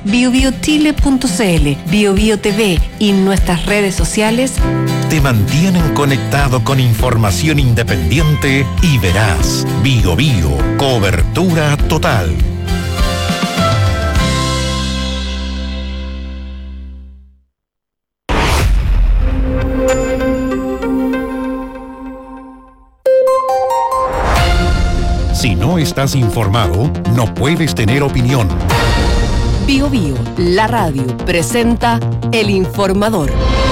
BioBioChile.cl, BioBio TV y nuestras redes sociales te mantienen conectado con información independiente y veraz. BioBio, cobertura total. Si no estás informado, no puedes tener opinión. BioBio, la radio, presenta El Informador.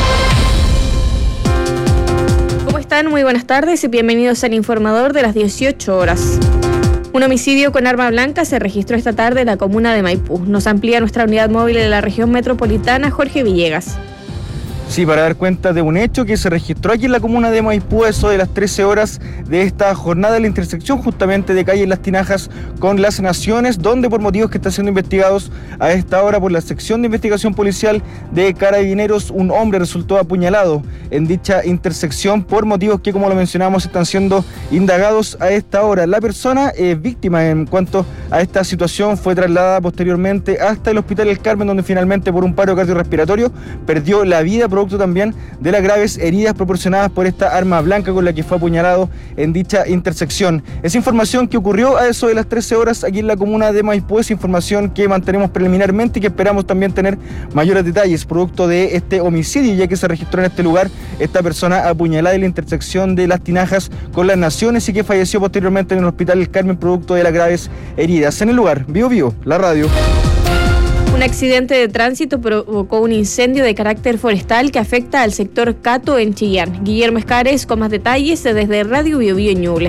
¿Cómo están? Muy buenas tardes y bienvenidos al Informador de las 18 horas. Un homicidio con arma blanca se registró esta tarde en la comuna de Maipú. Nos amplía nuestra unidad móvil de la región metropolitana, Jorge Villegas. Sí, para dar cuenta de un hecho que se registró aquí en la comuna de Maipú, eso de las 13 horas de esta jornada de la intersección justamente de calle Las Tinajas con Las Naciones, donde por motivos que están siendo investigados a esta hora por la sección de investigación policial de Carabineros, un hombre resultó apuñalado en dicha intersección por motivos que, como lo mencionamos, están siendo indagados a esta hora. La persona víctima en cuanto a esta situación fue trasladada posteriormente hasta el Hospital El Carmen, donde finalmente por un paro cardiorrespiratorio perdió la vida, producto también de las graves heridas proporcionadas por esta arma blanca con la que fue apuñalado en dicha intersección. Esa información que ocurrió a eso de las 13 horas aquí en la comuna de Maipú, es información que mantenemos preliminarmente y que esperamos también tener mayores detalles producto de este homicidio, ya que se registró en este lugar esta persona apuñalada en la intersección de Las Tinajas con Las Naciones y que falleció posteriormente en el Hospital El Carmen producto de las graves heridas. En el lugar, BioBio, la radio. Un accidente de tránsito provocó un incendio de carácter forestal que afecta al sector Cato en Chillán. Guillermo Escares con más detalles desde Radio BioBio Ñuble.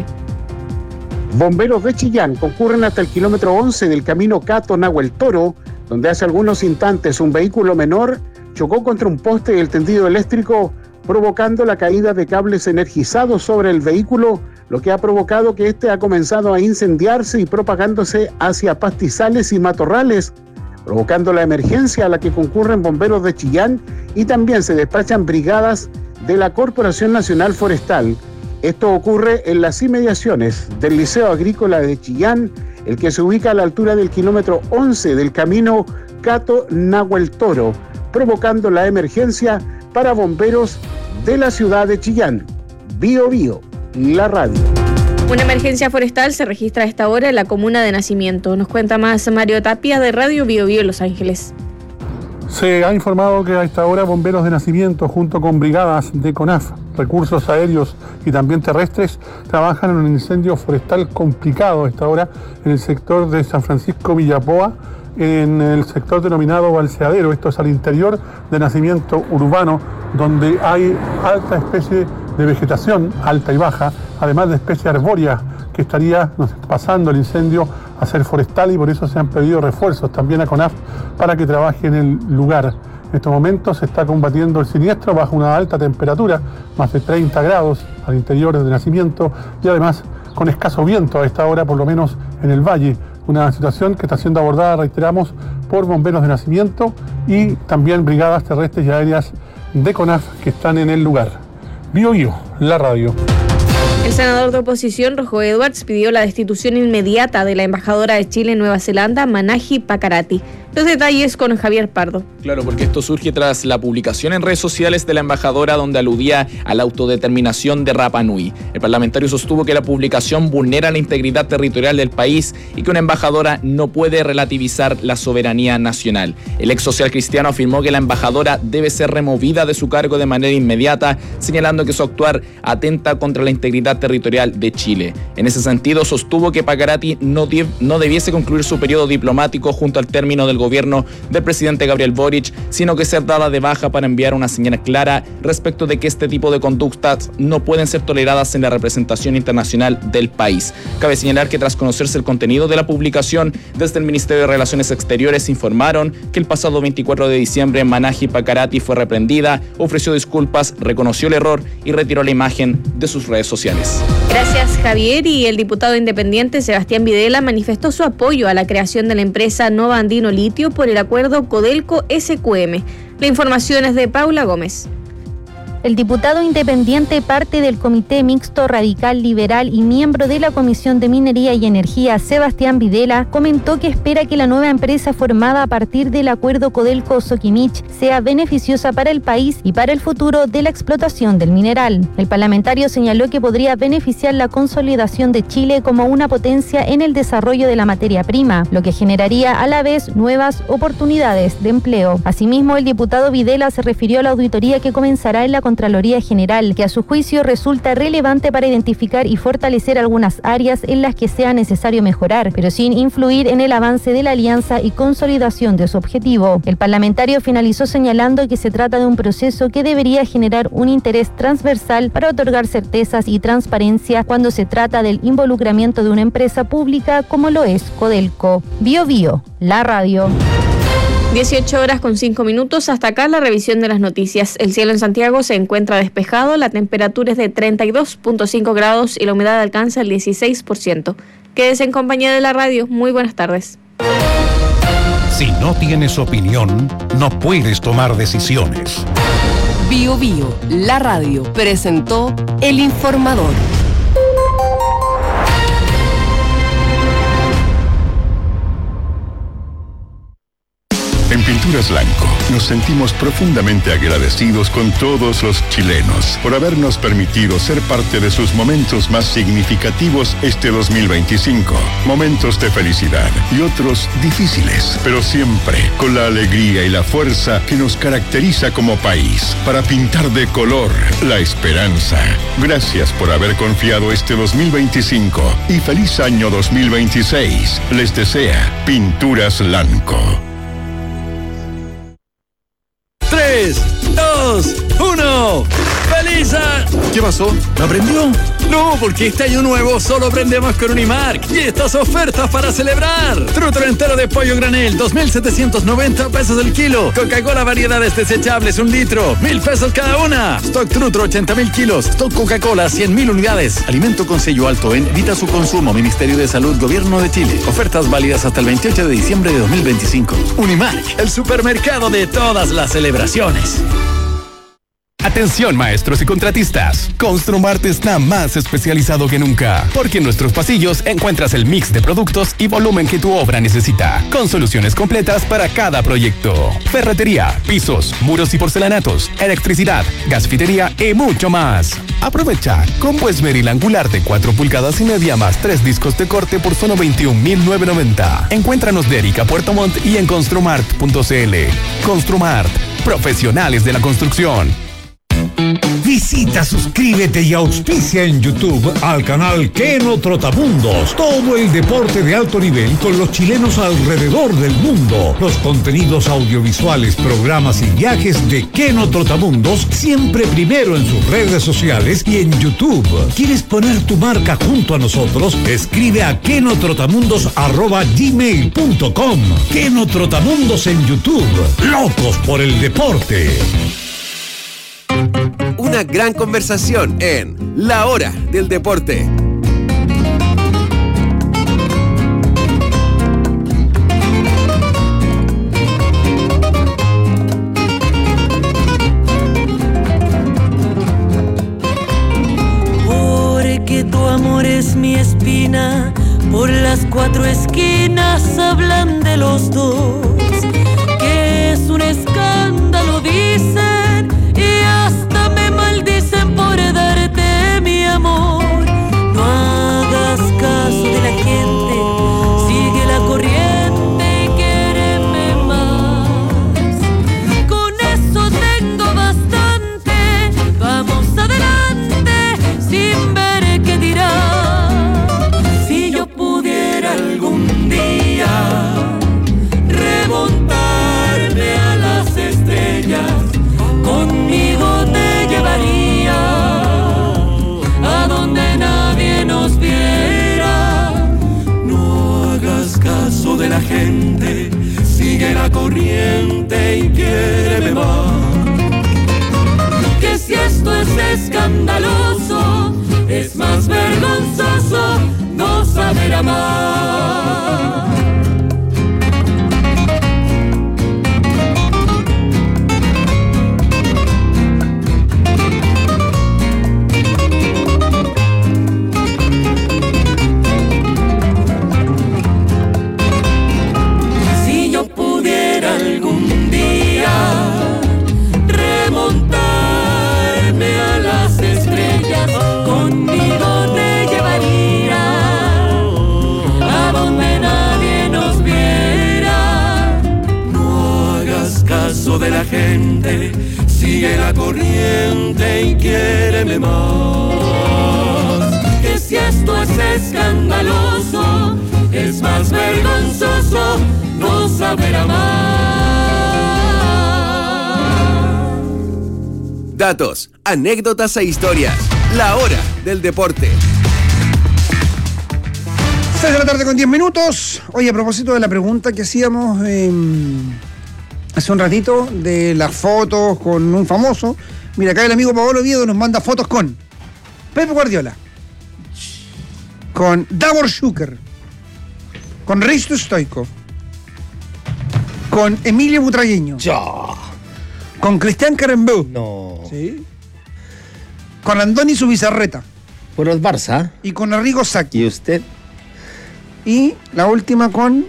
Bomberos de Chillán concurren hasta el kilómetro 11 del camino Cato-Nahuel Toro, donde hace algunos instantes un vehículo menor chocó contra un poste del tendido eléctrico, provocando la caída de cables energizados sobre el vehículo, lo que ha provocado que este ha comenzado a incendiarse y propagándose hacia pastizales y matorrales, provocando la emergencia a la que concurren bomberos de Chillán y también se despachan brigadas de la Corporación Nacional Forestal. Esto ocurre en las inmediaciones del Liceo Agrícola de Chillán, el que se ubica a la altura del kilómetro 11 del camino Cato-Nahuel Toro, provocando la emergencia para bomberos de la ciudad de Chillán. BioBio, la radio. Una emergencia forestal se registra a esta hora en la comuna de Nacimiento. Nos cuenta más Mario Tapia de Radio BioBio Los Ángeles. Se ha informado que a esta hora bomberos de Nacimiento junto con brigadas de CONAF, recursos aéreos y también terrestres trabajan en un incendio forestal complicado a esta hora en el sector de San Francisco Villapoa, en el sector denominado Balseadero. Esto es al interior de Nacimiento urbano, donde hay alta especie de vegetación, alta y baja, además de especie arbórea que estaría pasando el incendio a ser forestal, y por eso se han pedido refuerzos también a CONAF para que trabaje en el lugar. En estos momentos se está combatiendo el siniestro bajo una alta temperatura, más de 30 grados al interior de Nacimiento, y además con escaso viento a esta hora, por lo menos en el valle. Una situación que está siendo abordada, reiteramos, por bomberos de Nacimiento y también brigadas terrestres y aéreas de CONAF que están en el lugar. BioBio, la radio. El senador de oposición, Rojo Edwards, pidió la destitución inmediata de la embajadora de Chile en Nueva Zelanda, Manahi Pakarati. Los detalles con Javier Pardo. Claro, porque esto surge tras la publicación en redes sociales de la embajadora donde aludía a la autodeterminación de Rapa Nui. El parlamentario sostuvo que la publicación vulnera la integridad territorial del país y que una embajadora no puede relativizar la soberanía nacional. El ex social cristiano afirmó que la embajadora debe ser removida de su cargo de manera inmediata, señalando que su actuar atenta contra la integridad territorial de Chile. En ese sentido, sostuvo que Pakarati no debiese concluir su periodo diplomático junto al término del gobierno del presidente Gabriel Boric, sino que ser dada de baja para enviar una señal clara respecto de que este tipo de conductas no pueden ser toleradas en la representación internacional del país. Cabe señalar que tras conocerse el contenido de la publicación, desde el Ministerio de Relaciones Exteriores informaron que el pasado 24 de diciembre Manahi Pakarati fue reprendida, ofreció disculpas, reconoció el error y retiró la imagen de sus redes sociales. Gracias, Javier. Y el diputado independiente Sebastián Videla manifestó su apoyo a la creación de la empresa Nova Andino Litio por el acuerdo Codelco-SQM. La información es de Paula Gómez. El diputado independiente, parte del Comité Mixto Radical Liberal y miembro de la Comisión de Minería y Energía, Sebastián Videla, comentó que espera que la nueva empresa formada a partir del acuerdo Codelco-Soquimich sea beneficiosa para el país y para el futuro de la explotación del mineral. El parlamentario señaló que podría beneficiar la consolidación de Chile como una potencia en el desarrollo de la materia prima, lo que generaría a la vez nuevas oportunidades de empleo. Asimismo, el diputado Videla se refirió a la auditoría que comenzará en la Contraloría General, que a su juicio resulta relevante para identificar y fortalecer algunas áreas en las que sea necesario mejorar, pero sin influir en el avance de la alianza y consolidación de su objetivo. El parlamentario finalizó señalando que se trata de un proceso que debería generar un interés transversal para otorgar certezas y transparencia cuando se trata del involucramiento de una empresa pública como lo es Codelco. Bio Bio, la radio. 18 horas con 5 minutos. Hasta acá la revisión de las noticias. El cielo en Santiago se encuentra despejado, la temperatura es de 32.5 grados y la humedad alcanza el 16%. Quédese en compañía de la radio. Muy buenas tardes. Si no tienes opinión, no puedes tomar decisiones. Bio Bio, la radio, presentó El Informador. En Pinturas Lanco nos sentimos profundamente agradecidos con todos los chilenos por habernos permitido ser parte de sus momentos más significativos este 2025. Momentos de felicidad y otros difíciles, pero siempre con la alegría y la fuerza que nos caracteriza como país para pintar de color la esperanza. Gracias por haber confiado este 2025 y feliz año 2026. Les desea Pinturas Lanco. 3, 2, 1. ¡Feliz año! ¿Qué pasó? ¿No aprendió? No, porque este año nuevo solo aprendemos con Unimark y estas ofertas para celebrar. Trutro entero de pollo granel, 2.790 pesos el kilo. Coca-Cola variedades desechables, 1 litro, 1.000 pesos cada una. Stock Trutro, 80.000 kilos. Stock Coca-Cola, 100.000 unidades. Alimento con sello alto en evita su consumo. Ministerio de Salud, Gobierno de Chile. Ofertas válidas hasta el 28 de diciembre de 2025. Unimark, el supermercado de todas las celebraciones. Atención maestros y contratistas, Construmart está más especializado que nunca, porque en nuestros pasillos encuentras el mix de productos y volumen que tu obra necesita, con soluciones completas para cada proyecto. Ferretería, pisos, muros y porcelanatos, electricidad, gasfitería y mucho más. Aprovecha combo esmeril angular de 4 pulgadas y media más 3 discos de corte por solo 21.990. Encuéntranos de Erika Puerto Montt y en construmart.cl. Construmart, profesionales de la construcción. Visita, suscríbete y auspicia en YouTube al canal Keno Trotamundos. Todo el deporte de alto nivel con los chilenos alrededor del mundo. Los contenidos audiovisuales, programas y viajes de Keno Trotamundos siempre primero en sus redes sociales y en YouTube. ¿Quieres poner tu marca junto a nosotros? Escribe a kenotrotamundos@gmail.com. Keno Trotamundos en YouTube. Locos por el deporte. Una gran conversación en La Hora del Deporte. Porque tu amor es mi espina, por las 4 esquinas hablan de los dos, que es un escándalo, dicen, y hasta me maldicen por darte mi amor. No hagas caso de la gente, sigue la corriente y quiéreme más. Con eso tengo bastante, vamos adelante sin ver qué dirá. Si yo pudiera algún día remontarme a las estrellas, conmigo te llevaría a donde nadie nos viera. No hagas caso de la gente, sigue la corriente y quiéreme más. Que si esto es escandaloso, es más vergonzoso no saber amar. resto de la gente sigue la corriente y quiéreme más. Que si esto es escandaloso, es más vergonzoso no saber amar. Datos, anécdotas e historias. La hora del deporte. 6 de la tarde con 10 minutos. Oye, a propósito de la pregunta que hacíamos hace un ratito de las fotos con un famoso, mira, acá el amigo Paolo Oviedo nos manda fotos con Pep Guardiola, con Davor Šuker, con Risto Stoichkov, con Emilio Butragueño, con Cristian Carembeu, ¿sí? Con Andoni Zubizarreta, por el Barça, y con Arrigo Sacchi. ¿Y usted? Y la última con...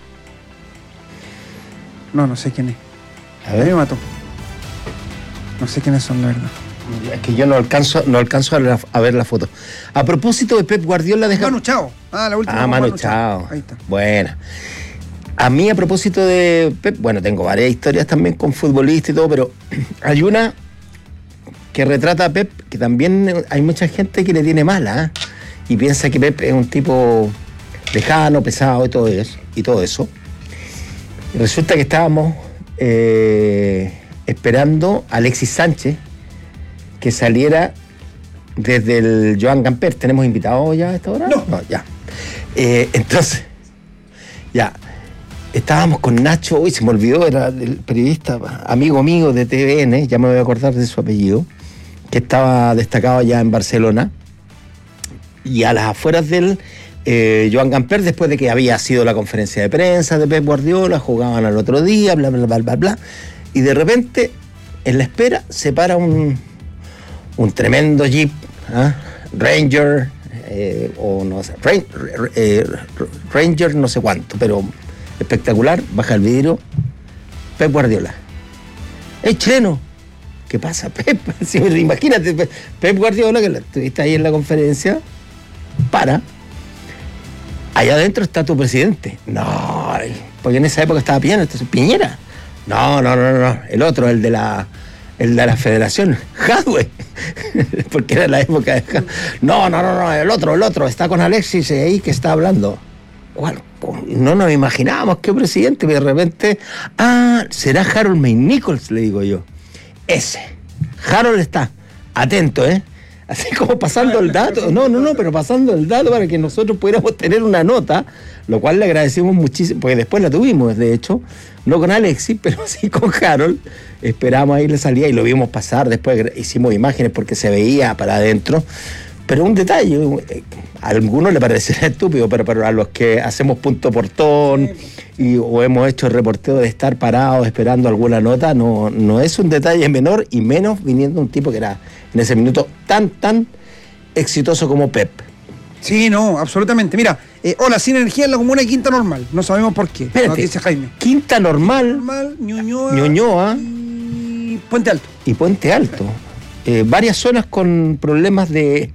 No sé quién es. A ver. Me mató. No sé quiénes son, la verdad. Es que yo no alcanzo a ver la foto. A propósito de Pep Guardiola... Manu Chao. La última. Manu Chao. Ahí está. Bueno. A mí, a propósito de Pep, bueno, tengo varias historias también con futbolistas y todo, pero hay una que retrata a Pep, que también hay mucha gente que le tiene mala, y piensa que Pep es un tipo lejano, pesado y todo eso. Y resulta que estábamos esperando a Alexis Sánchez que saliera desde el Joan Gamper. ¿Tenemos invitados ya a esta hora? No, ya. Entonces, ya. Estábamos con Nacho, uy, se me olvidó, era el periodista, amigo mío de TVN, ya me voy a acordar de su apellido, que estaba destacado allá en Barcelona, y a las afueras del Joan Gamper, después de que había sido la conferencia de prensa de Pep Guardiola, jugaban al otro día, bla, bla, bla, bla, bla, y de repente, en la espera, se para un tremendo Jeep, Ranger, o no sé, Ranger no sé cuánto, pero espectacular, baja el vidrio, Pep Guardiola. ¡Es chileno! ¿Qué pasa, Pep? Sí, imagínate, Pep Guardiola, que estuviste ahí en la conferencia, para. Allá adentro está tu presidente. No, porque en esa época estaba Piñera. No, el otro, el de la federación, Jadwe, porque era la época de Jadwe. No, el otro, está con Alexis ahí que está hablando. ¿Cuál? No nos imaginábamos qué presidente, y de repente, será Harold May Nichols, le digo yo. Ese. Harold está atento, así como pasando el dato, pero pasando el dato para que nosotros pudiéramos tener una nota, lo cual le agradecemos muchísimo, porque después la tuvimos, de hecho, no con Alexis, pero sí con Harold. Esperamos ahí, le salía y lo vimos pasar, después hicimos imágenes porque se veía para adentro. Pero un detalle, a algunos le parecerá estúpido, pero para los que hacemos punto portón o hemos hecho el reporteo de estar parados esperando alguna nota, no es un detalle menor, y menos viniendo un tipo que era en ese minuto tan exitoso como Pep. Sí, no, absolutamente. Mira, hola, sin energía en la comuna de Quinta Normal. No sabemos por qué. Espérate, dice Jaime. Quinta Normal, Ñuñoa y Puente Alto. Varias zonas con problemas de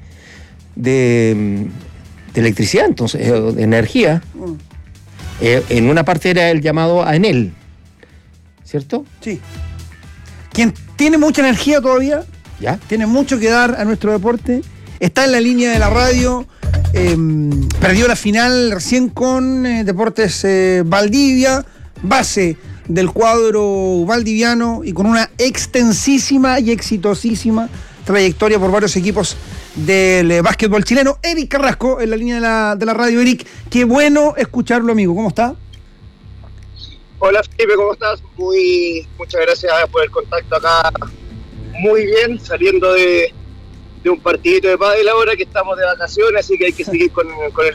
electricidad, entonces, de energía. En una parte era el llamado a Enel, ¿cierto? Sí. Quien tiene mucha energía todavía, ¿ya? Tiene mucho que dar a nuestro deporte, está en la línea de la radio, perdió la final recién con Deportes Valdivia, base del cuadro valdiviano y con una extensísima y exitosísima trayectoria por varios equipos del básquetbol chileno. Eric Carrasco en la línea de la radio. Eric, qué bueno escucharlo, amigo. ¿Cómo está? Hola, Felipe, ¿cómo estás? Muchas gracias por el contacto acá. Muy bien, saliendo de un partidito de pádel ahora que estamos de vacaciones, así que hay que seguir con el...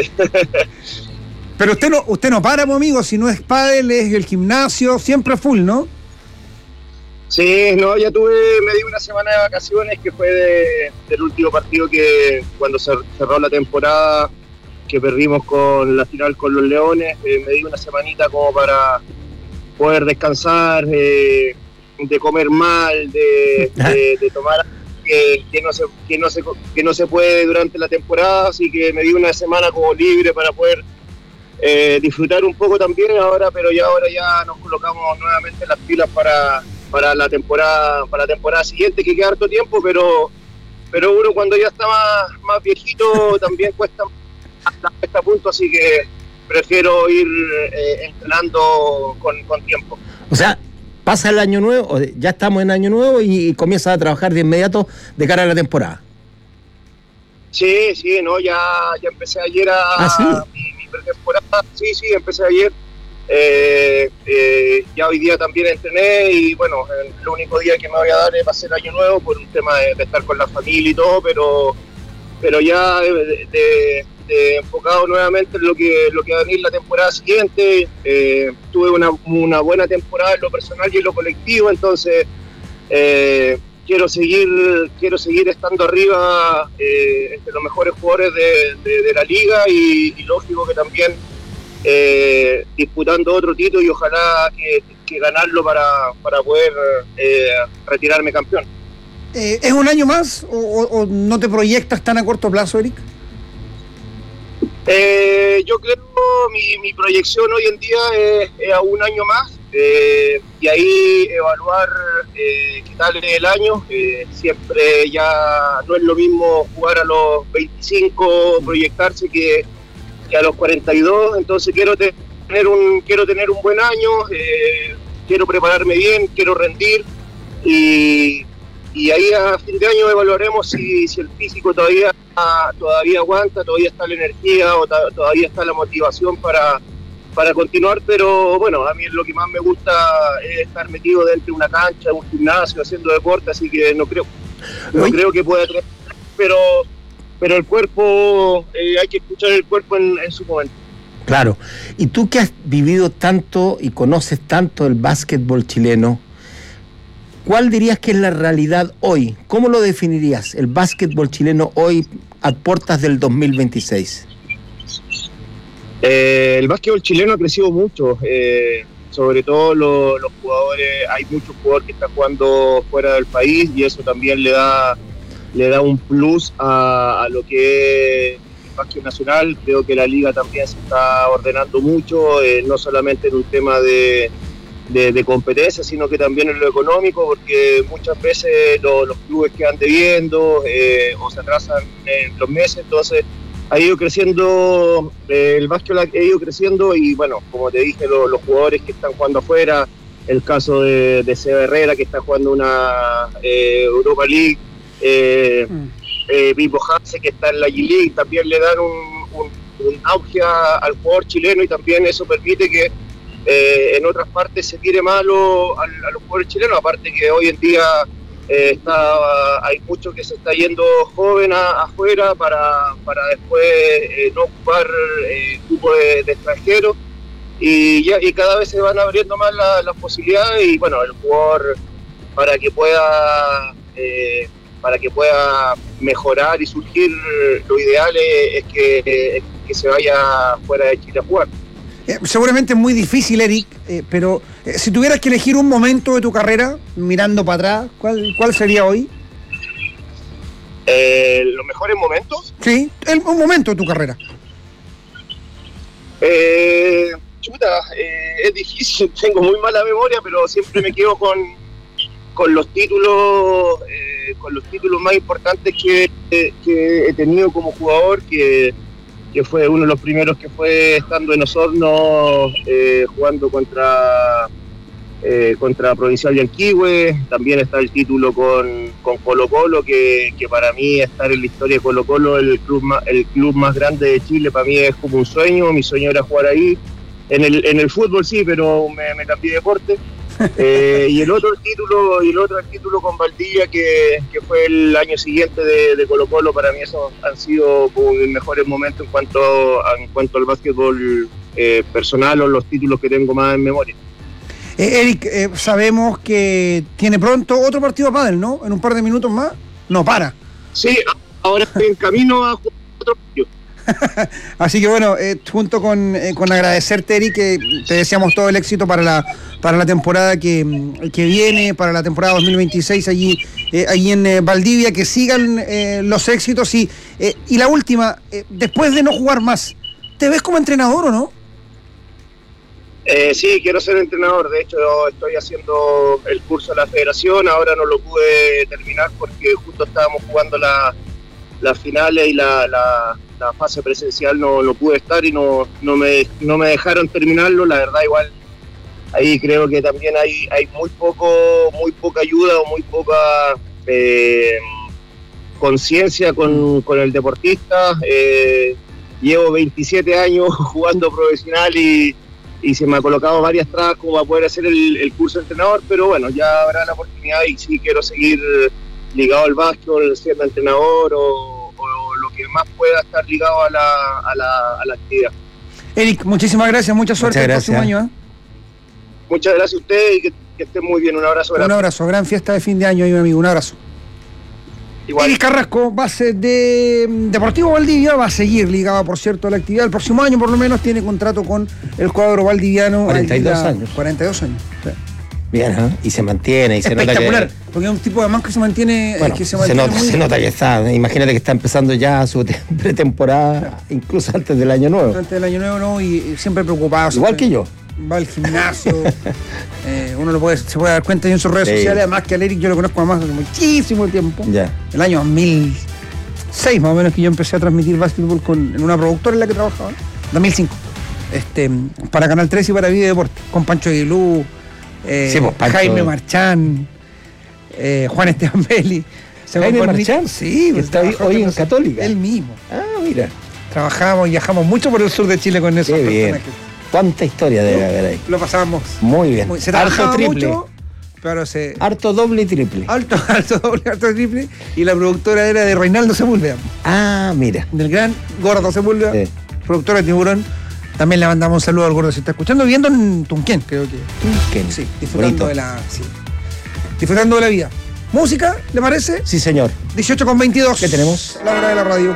Pero usted no para, amigo, si no es pádel, es el gimnasio, siempre full, ¿no? Sí, no, me di una semana de vacaciones, que fue del último partido que cuando cerró la temporada, que perdimos con la final con los Leones. Me di una semanita como para poder descansar, de comer mal, de tomar que no se puede durante la temporada, así que me di una semana como libre para poder disfrutar un poco también ahora, pero ahora ya nos colocamos nuevamente las pilas para la temporada siguiente, que queda harto tiempo, pero uno cuando ya está más viejito también cuesta a punto, así que prefiero ir entrenando con tiempo. O sea, pasa el año nuevo, ya estamos en año nuevo y comienzas a trabajar de inmediato de cara a la temporada. Sí, no, ya empecé ayer mi pretemporada, sí, empecé ayer. Ya hoy día también entrené y bueno, el único día que me voy a dar es pasar año nuevo por un tema de estar con la familia y todo, pero ya de enfocado nuevamente en lo que va a venir la temporada siguiente. Tuve una buena temporada en lo personal y en lo colectivo, entonces quiero seguir estando arriba entre los mejores jugadores de la liga y lógico que también disputando otro título y ojalá que ganarlo para poder retirarme campeón. ¿Es un año más o no te proyectas tan a corto plazo, Eric? Yo creo mi proyección hoy en día es a un año más y ahí evaluar qué tal es el año. Siempre ya no es lo mismo jugar a los 25, proyectarse que a los 42, entonces quiero tener un buen año, quiero prepararme bien, quiero rendir y ahí a fin de año evaluaremos si el físico todavía aguanta, todavía está la energía o todavía está la motivación para continuar, pero bueno, a mí lo que más me gusta es estar metido dentro de una cancha, un gimnasio, haciendo deporte, así que no creo que pueda tener, pero el cuerpo, hay que escuchar el cuerpo en su momento. Claro, y tú que has vivido tanto y conoces tanto el básquetbol chileno, ¿cuál dirías que es la realidad hoy? ¿Cómo lo definirías, el básquetbol chileno hoy a puertas del 2026? El básquetbol chileno ha crecido mucho, sobre todo los jugadores, hay muchos jugadores que están jugando fuera del país y eso también le da un plus a lo que es el básquet nacional. Creo que la liga también se está ordenando mucho, no solamente en un tema de competencia, sino que también en lo económico, porque muchas veces los clubes quedan debiendo o se atrasan en los meses, entonces ha ido creciendo, el básquet ha ido creciendo y bueno, como te dije, los jugadores que están jugando afuera, el caso de Seba Herrera que está jugando una Europa League, Pipo Hanse que está en la G-League, también le dan un auge al jugador chileno y también eso permite que en otras partes se tire más a los jugadores chilenos, aparte que hoy en día hay mucho que se está yendo joven afuera para después no ocupar cupo de extranjeros y cada vez se van abriendo más las posibilidades y bueno, el jugador para que pueda mejorar y surgir, lo ideal es que se vaya fuera de Chile a jugar. Seguramente es muy difícil, Eric, pero si tuvieras que elegir un momento de tu carrera, mirando para atrás, ¿cuál sería hoy? ¿Los mejores momentos? Sí, un momento de tu carrera. Es difícil, tengo muy mala memoria, pero siempre me quedo con los títulos más importantes que he tenido como jugador, que fue uno de los primeros que fue estando en Osorno, jugando contra Provincial Yanquihue. También está el título con Colo-Colo, que para mí estar en la historia de Colo-Colo, el club más grande de Chile, para mí es como un sueño. Mi sueño era jugar ahí. En el fútbol sí, pero me cambié de deporte. Y el otro título con Valdivia, que fue el año siguiente de Colo-Colo. Para mí esos han sido como mis mejores momentos en cuanto al básquetbol personal, o los títulos que tengo más en memoria. Eric, sabemos que tiene pronto otro partido a pádel, ¿no? En un par de minutos más. No para. Sí, ahora estoy en camino a jugar otro partido. Así que bueno, junto con agradecerte, Eric, que te deseamos todo el éxito para la temporada que viene, para la temporada 2026 allí en Valdivia, que sigan los éxitos y la última, después de no jugar más, ¿te ves como entrenador o no? Sí, quiero ser entrenador. De hecho, estoy haciendo el curso de la federación. Ahora no lo pude terminar porque justo estábamos jugando las finales y la fase presencial no pude estar y no me dejaron terminarlo. La verdad, igual ahí creo que también hay muy poca ayuda o muy poca conciencia con el deportista. Llevo 27 años jugando profesional y se me ha colocado varias trabas como para poder hacer el curso de entrenador, pero bueno, ya habrá la oportunidad y sí quiero seguir ligado al básquetbol, siendo entrenador o lo que más pueda estar ligado a la actividad. Eric, muchísimas gracias, mucha suerte el próximo año. Muchas gracias a usted y que estén muy bien. Un abrazo. Un abrazo, gran fiesta de fin de año, mi amigo, un abrazo. Igual. Eric Carrasco, base de Deportivo Valdivia, va a seguir ligado, por cierto, a la actividad. El próximo año, por lo menos, tiene contrato con el cuadro valdiviano. 42 años. 42 años. Sí. Bien, ¿eh? Y se mantiene. Y se nota que, porque es un tipo de man que se mantiene. Bueno, se nota que está. Imagínate que está empezando ya su pretemporada, incluso antes del año nuevo. Antes del año nuevo, no, y siempre preocupado. Igual que yo. Va al gimnasio. Uno se puede dar cuenta en sus redes sociales. Además que al Eric yo lo conozco además hace muchísimo tiempo. Ya. El año 2006 más o menos que yo empecé a transmitir básquetbol en una productora en la que trabajaba. 2005. Para Canal 3 y para Video Deporte. Con Pancho Aguilú, Jaime Marchán, Juan Esteban Belli. ¿Jaime Marchán? Sí, que está hoy en Católica. Él mismo. Ah, mira. Trabajamos y viajamos mucho por el sur de Chile con esos personajes. ¿Cuánta historia debe haber ahí? Lo pasábamos muy bien. Se trabajaba harto triple. Mucho, pero harto doble y triple. Harto doble, harto triple. Y la productora era de Reinaldo Sepúlveda. Ah, mira. Del gran Gordo Sepúlveda. Sí. Productora de Tiburón. También le mandamos un saludo al Gordo. Se está escuchando, viendo en Tunquén, creo que. Tunquén. Sí, disfrutando disfrutando de la vida. ¿Música? ¿Le parece? Sí, señor. 18:22. ¿Qué tenemos? La hora de la radio.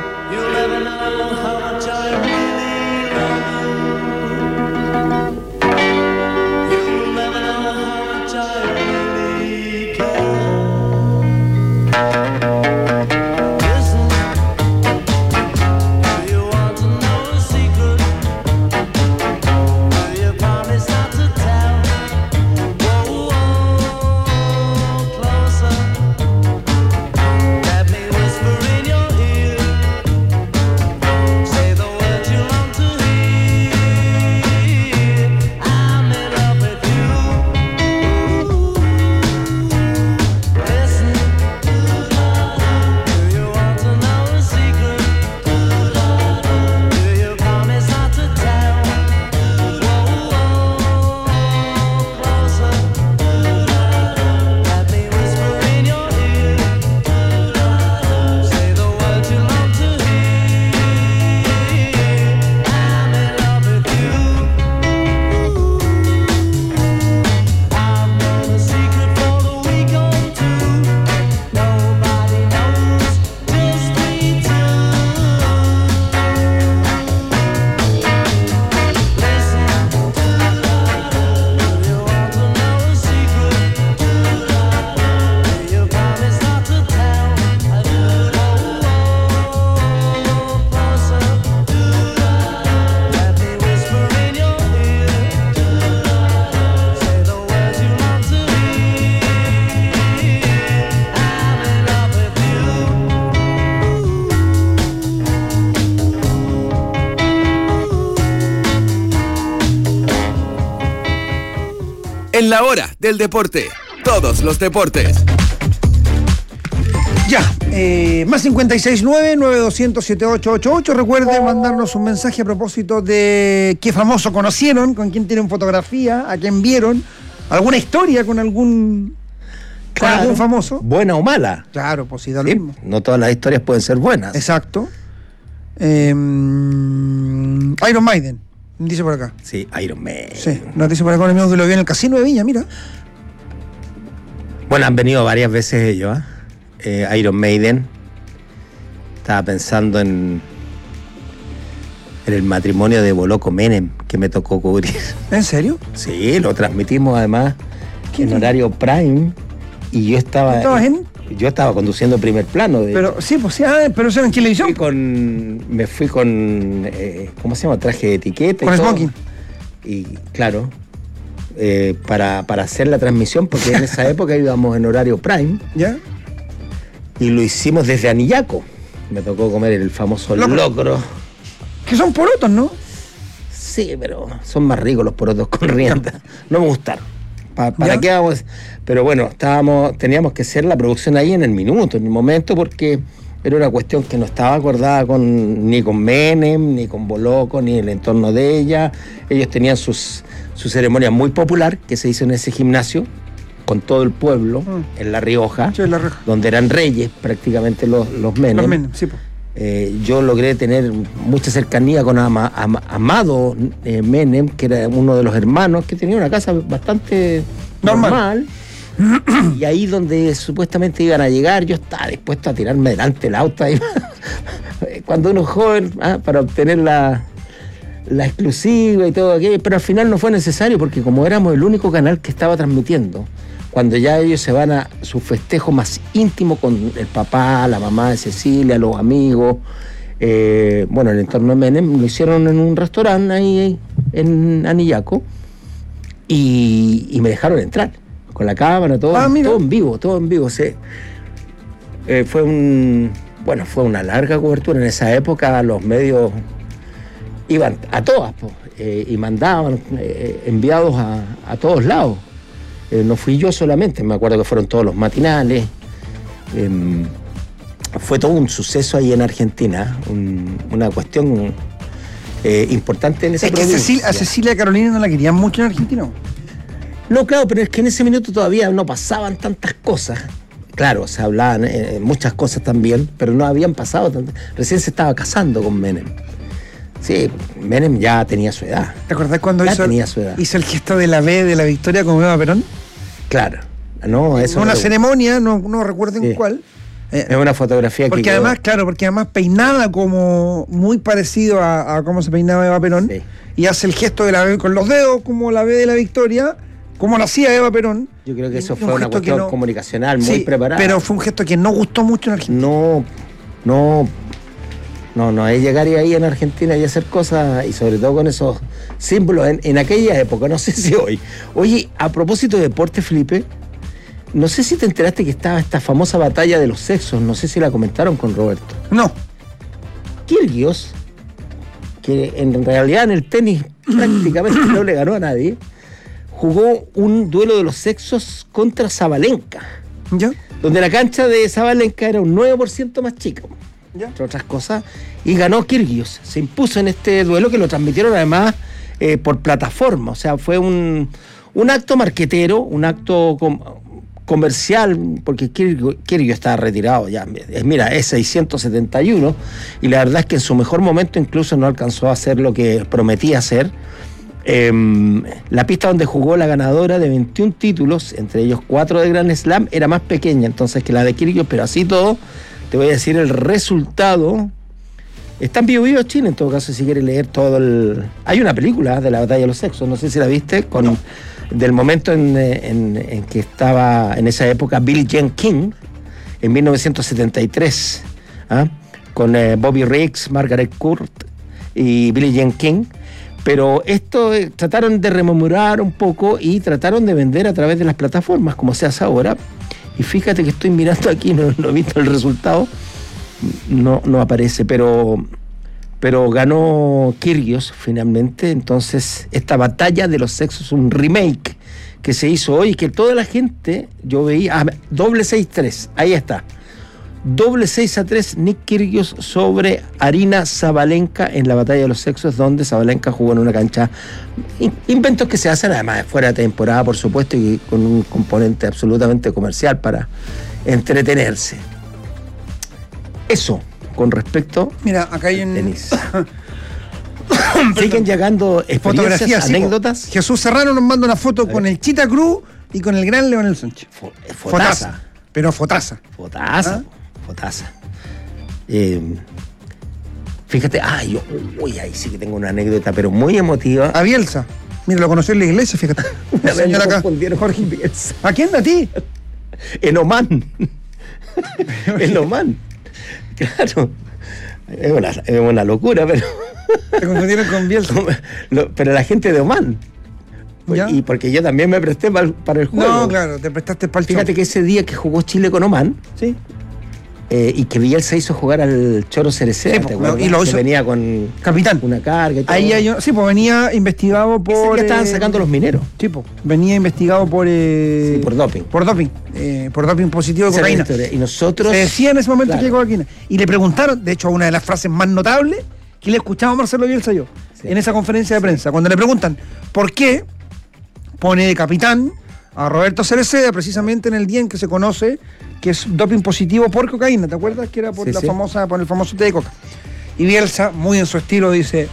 En la hora del deporte, todos los deportes. Ya, más 569-9200-7888. Recuerden mandarnos un mensaje a propósito de qué famoso conocieron, con quién tienen fotografía, a quién vieron, alguna historia con algún famoso. Buena o mala. Claro, pues sí, da lo mismo. No todas las historias pueden ser buenas. Exacto. Iron Maiden. Dice por acá. Sí, Iron Maiden. Sí, nos dice por acá un amigo que lo vio en el Casino de Viña, mira. Bueno, han venido varias veces ellos, Iron Maiden. Estaba pensando en el matrimonio de Boloco Menem que me tocó cubrir. ¿En serio? Sí, lo transmitimos además en horario prime y yo estaba... ¿Estabas en? Yo estaba conduciendo primer plano. Pero sí, pues pero eso era en televisión. Me fui con ¿cómo se llama? Traje de etiqueta. Con smoking. Y claro, para hacer la transmisión, porque en esa época íbamos en horario prime. ¿Ya? Y lo hicimos desde Anillaco. Me tocó comer el famoso locro. Que son porotos, ¿no? Sí, pero son más ricos los porotos con rienda. No me gustaron. ¿Para qué vamos? Pero bueno, teníamos que hacer la producción ahí en el minuto, en el momento, porque era una cuestión que no estaba acordada ni con Menem, ni con Boloco, ni el entorno de ella. Ellos tenían su ceremonia muy popular, que se hizo en ese gimnasio, con todo el pueblo, en La Rioja, donde eran reyes prácticamente los Menem. Los Menem, sí, yo logré tener mucha cercanía con Amado Menem, que era uno de los hermanos, que tenía una casa bastante normal. Y ahí donde supuestamente iban a llegar, yo estaba dispuesto a tirarme delante del auto ahí, cuando uno es joven, para obtener la exclusiva y todo aquello, pero al final no fue necesario, porque como éramos el único canal que estaba transmitiendo, cuando ya ellos se van a su festejo más íntimo con el papá, la mamá de Cecilia, los amigos, bueno, el entorno de Menem, lo hicieron en un restaurante ahí en Anillaco, y me dejaron entrar con la cámara, todo en vivo. Sí. Fue una larga cobertura. En esa época los medios iban a todas y mandaban enviados a todos lados. No fui yo solamente, me acuerdo que fueron todos los matinales. Fue todo un suceso ahí en Argentina, una cuestión importante en esa provincia. A Cecilia Carolina no la querían mucho en Argentina. No, claro, pero es que en ese minuto todavía no pasaban tantas cosas. Claro, se hablaban muchas cosas también, pero no habían pasado tantas. Recién se estaba casando con Menem. Sí, Menem ya tenía su edad. ¿Te acordás cuando hizo el gesto de la B de la victoria con Eva Perón? Claro. No, eso una ceremonia, no recuerdo en cuál. Es una fotografía porque además peinada como muy parecido a cómo se peinaba Eva Perón, y hace el gesto de la B con los dedos como la B de la victoria, como lo hacía Eva Perón. Yo creo que eso fue una cuestión comunicacional muy preparada. Pero fue un gesto que no gustó mucho en Argentina. No, es llegar ahí en Argentina y hacer cosas, y sobre todo con esos símbolos en aquella época, no sé si hoy. Oye, a propósito de deporte, Felipe, no sé si te enteraste que estaba esta famosa batalla de los sexos, no sé si la comentaron con Roberto. No. Kyrgios, que en realidad en el tenis prácticamente no le ganó a nadie, jugó un duelo de los sexos contra Sabalenka. ¿Ya? Donde la cancha de Sabalenka era un 9% más chica. ¿Ya? Entre otras cosas, y ganó Kyrgios. Se impuso en este duelo, que lo transmitieron además por plataforma. O sea, fue un acto marquetero, un acto comercial, porque Kyrgios está retirado ya. Mira, es 671, y la verdad es que en su mejor momento incluso no alcanzó a hacer lo que prometía hacer. La pista donde jugó la ganadora de 21 títulos, entre ellos 4 de Grand Slam, era más pequeña entonces que la de Kyrgios, pero así todo, te voy a decir el resultado. Está en Vivo Chile, en todo caso, si quieres leer todo Hay una película de la batalla de los sexos, no sé si la viste, del momento en que estaba en esa época Billie Jean King, en 1973, con Bobby Riggs, Margaret Court y Billie Jean King. Pero esto trataron de rememorar un poco y trataron de vender a través de las plataformas, como se hace ahora. Y fíjate que estoy mirando aquí, no he visto el resultado, no aparece, pero ganó Kyrgios finalmente. Entonces, esta batalla de los sexos, un remake que se hizo hoy, que toda la gente, yo veía, doble 6-3, ahí está. Doble 6-3, Nick Kyrgios sobre Aryna Sabalenka en la batalla de los sexos, donde Sabalenka jugó en una cancha. Inventos que se hacen además fuera de temporada, por supuesto, y con un componente absolutamente comercial para entretenerse. Eso, con respecto acá hay tenis. Siguen llegando experiencias, anécdotas. Jesús Serrano nos manda una foto con el Chita Cruz y con el gran Leonel Sánchez. Fotaza. Pero fotaza. Fotaza. Fíjate, ahí sí que tengo una anécdota, pero muy emotiva. A Bielsa. Mira, lo conocí en la iglesia, fíjate. Una vez me confundieron Jorge Bielsa. ¿A quién? ¿A ti? En Oman. En Oman. Claro. Es una locura, pero Te confundieron con Bielsa. Pero la gente de Oman. ¿Ya? Y porque yo también me presté para el juego. No, claro, te prestaste para el Fíjate que ese día que jugó Chile con Oman, sí. Y que Bielsa hizo jugar al Choro Cereceda, sí, ¿te acuerdas? Y lo hizo. Venía con capitán. Una carga y todo. Ahí sí, pues venía investigado por... Ese día estaban sacando los mineros. Sí, pues venía investigado por... sí, por doping. Por doping. Por doping positivo de cocaína. Y nosotros... Se decía en ese momento que cocaína. Y le preguntaron, de hecho, una de las frases más notables que le escuchaba a Marcelo Bielsa yo, en esa conferencia de prensa, cuando le preguntan ¿por qué pone de capitán a Roberto Cereceda precisamente en el día en que se conoce que es doping positivo por cocaína? ¿Te acuerdas? Que era por por el famoso té de coca. Y Bielsa, muy en su estilo, dice: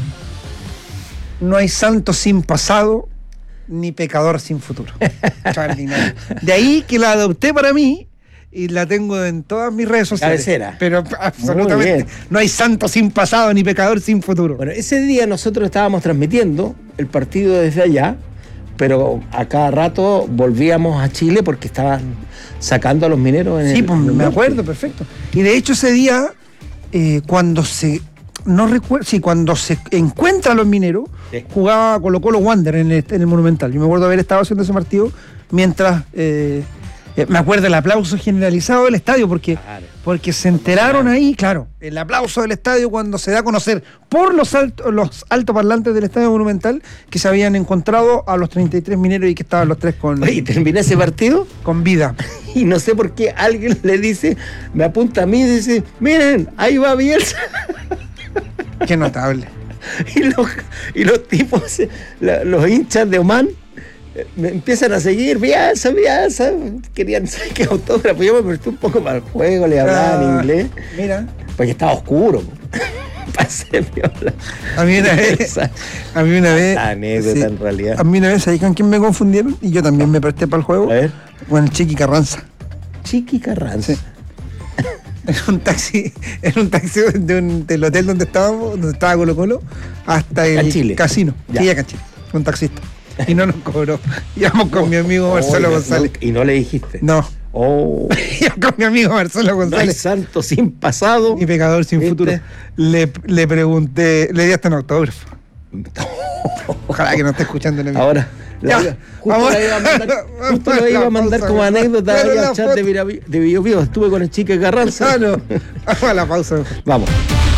no hay santo sin pasado, ni pecador sin futuro. De ahí que la adopté para mí y la tengo en todas mis redes sociales. Cabecera. Pero absolutamente no hay santo sin pasado, ni pecador sin futuro. Bueno, ese día nosotros estábamos transmitiendo el partido desde allá, pero a cada rato volvíamos a Chile porque estaban sacando a los mineros en pues me acuerdo, perfecto. Y de hecho ese día, cuando se encuentra a los mineros, jugaba Colo-Colo Wander en el Monumental. Yo me acuerdo haber estado haciendo ese partido mientras... me acuerdo el aplauso generalizado del estadio porque se enteraron ahí, claro, el aplauso del estadio cuando se da a conocer por los altoparlantes del Estadio Monumental que se habían encontrado a los 33 mineros y que estaban los tres con... ¿Y terminé ese partido? Con vida. Y no sé por qué alguien le dice, me apunta a mí y dice, miren, ahí va Bielsa. Qué notable. Y los tipos, los hinchas de Oman, me empiezan a seguir, Bielsa, querían saber qué autógrafo. Yo me presté un poco para el juego, le hablaba en inglés. Mira. Porque estaba oscuro. Pasé viola. A mí una vez. Anécdota en realidad. A mí una vez, ¿sabes con quién me confundieron? Y yo también me presté para el juego. A ver. Con el Chiqui Carranza. Chiqui Carranza. Sí. En un taxi del hotel donde estaba Colo-Colo, hasta el casino. Sí, acá en Chile. Un taxista. Y no nos cobró. Íbamos con mi amigo Marcelo González. ¿Y no le dijiste? No. Íbamos con mi amigo Marcelo González. No hay santo sin pasado. Ni pecador sin futuro. Le pregunté, le di hasta un autógrafo. Ojalá que no esté escuchando el amigo. Ahora. Justo lo iba a mandar como anécdota al chat de Bio Bio. Estuve con el Chiqui Carranza. No. Vamos a la pausa mejor. Vamos.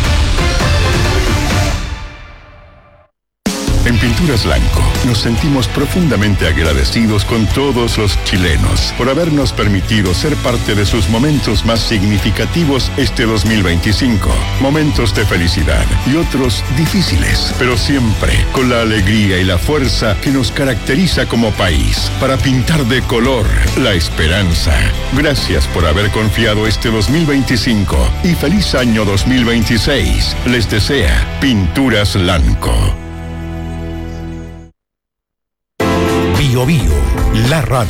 En Pinturas Blanco nos sentimos profundamente agradecidos con todos los chilenos por habernos permitido ser parte de sus momentos más significativos este 2025. Momentos de felicidad y otros difíciles, pero siempre con la alegría y la fuerza que nos caracteriza como país para pintar de color la esperanza. Gracias por haber confiado este 2025 y feliz año 2026. Les desea Pinturas Blanco. Bio Bio, la radio.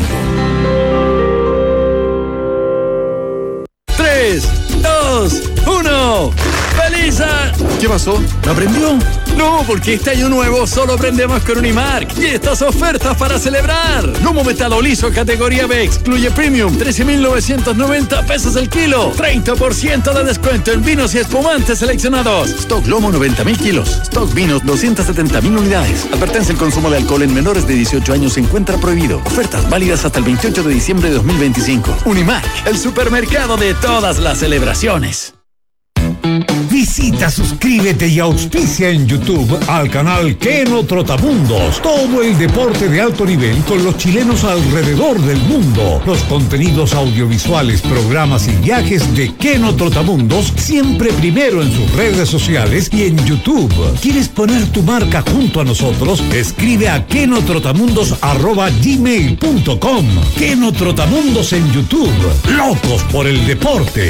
3, 2, 1. ¡Feliz! ¿Qué pasó? ¿No aprendió? No, porque este año nuevo solo aprendemos con Unimark. Y estas ofertas para celebrar. Lomo metalo liso categoría B excluye Premium, 13,990 pesos el kilo. 30% de descuento en vinos y espumantes seleccionados. Stock Lomo 90,000 kilos. Stock Vinos 270,000 unidades. Advertencia: el consumo de alcohol en menores de 18 años se encuentra prohibido. Ofertas válidas hasta el 28 de diciembre de 2025. Unimark, el supermercado de todas las celebraciones. Visita, suscríbete y auspicia en YouTube al canal Keno Trotamundos. Todo el deporte de alto nivel con los chilenos alrededor del mundo. Los contenidos audiovisuales, programas y viajes de Keno Trotamundos siempre primero en sus redes sociales y en YouTube. ¿Quieres poner tu marca junto a nosotros? Escribe a kenotrotamundos@gmail.com. Keno Trotamundos en YouTube. Locos por el deporte.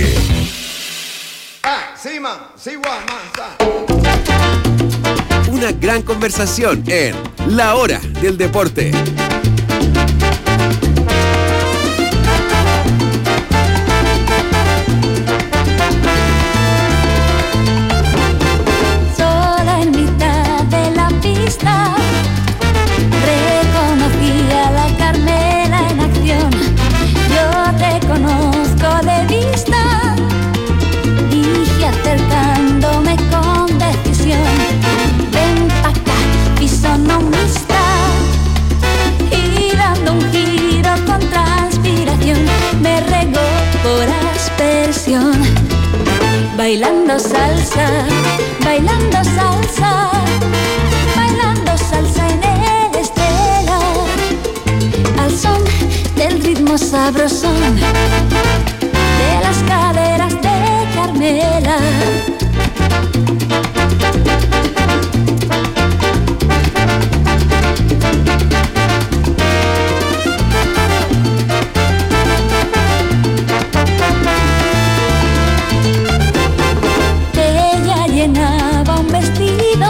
Una gran conversación en La Hora del Deporte. Sola en mitad de la pista, reconocí a la Carmela en acción. Yo te conozco de vista, dije acercándome con decisión. bailando salsa, bailando salsa, bailando salsa en el Estela, al son del ritmo sabrosón de las caderas de Carmela. Llenaba un vestido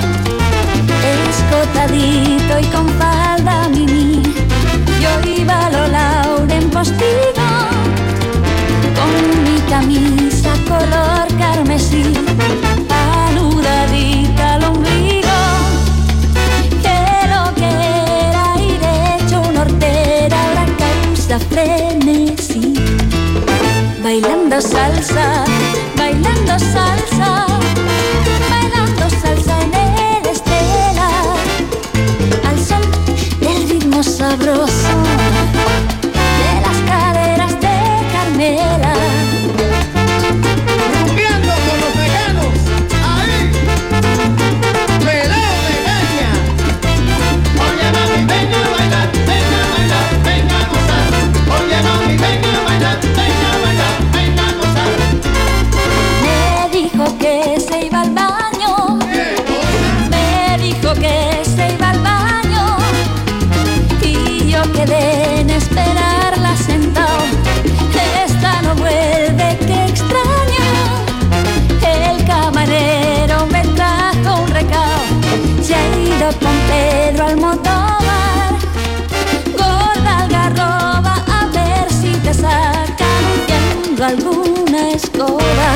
escotadito y con falda mini. Yo iba a lo Lauren postigo con mi camisa color carmesí, anudadita al ombligo, que lo que era ir hecho una hortera ahora causa frenesí. Bailando salsa, bailando salsa, bailando salsa en el Estela, al son del ritmo sabroso de las caderas de Carmela. Rumbeando con los veganos, ahí, pelado de caña. Oye mami, venga a bailar, venga a bailar, venga a gozar. Oye mami, venga a bailar, venga a bailar, venga a gozar. Me dijo que se iba al baño, me dijo que se iba al baño, y yo quedé en esperarla sentado. Esta no vuelve, qué extraño. El camarero me trajo un recado, se ha ido con Pedro Almodóvar. Gorda algarroba, a ver si te sacan huyendo alguna escoba.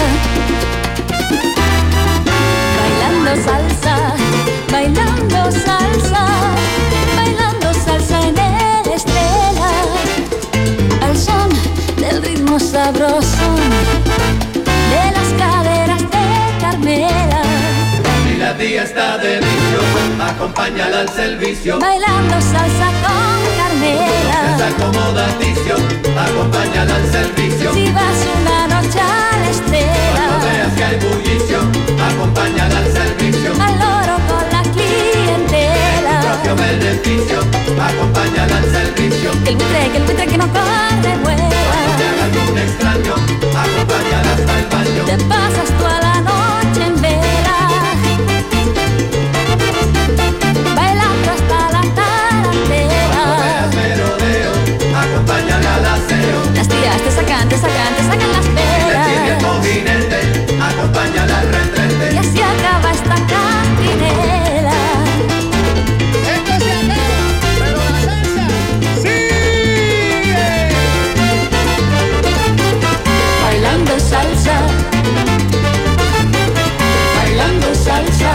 Bailando salsa, bailando salsa, bailando salsa en el Estela, al son del ritmo sabroso de las caderas de Carmela. Y la tía está de vicio, acompáñala al servicio. Bailando salsa con Carmela. Se acomoda ticio, acompáñala al servicio. Si vas una noche a la Estela, cuando veas que hay bullicio, acompáñala al servicio. al loro con la clientela. Propio beneficio, acompáñala al servicio. Que el buitre que no corre vuela. Cuando te haga algún extraño, acompáñala hasta el baño. Te pasas toda la noche en vela, bailando hasta la tarantela. Cuando veas merodeo, acompáñala al aseo. Las tías te sacan las velas. Si le tiene el molinete, acompáñala al retrete. Y así acaba esta cantinela. Esto se acaba, pero la salsa sigue. Bailando salsa, bailando salsa,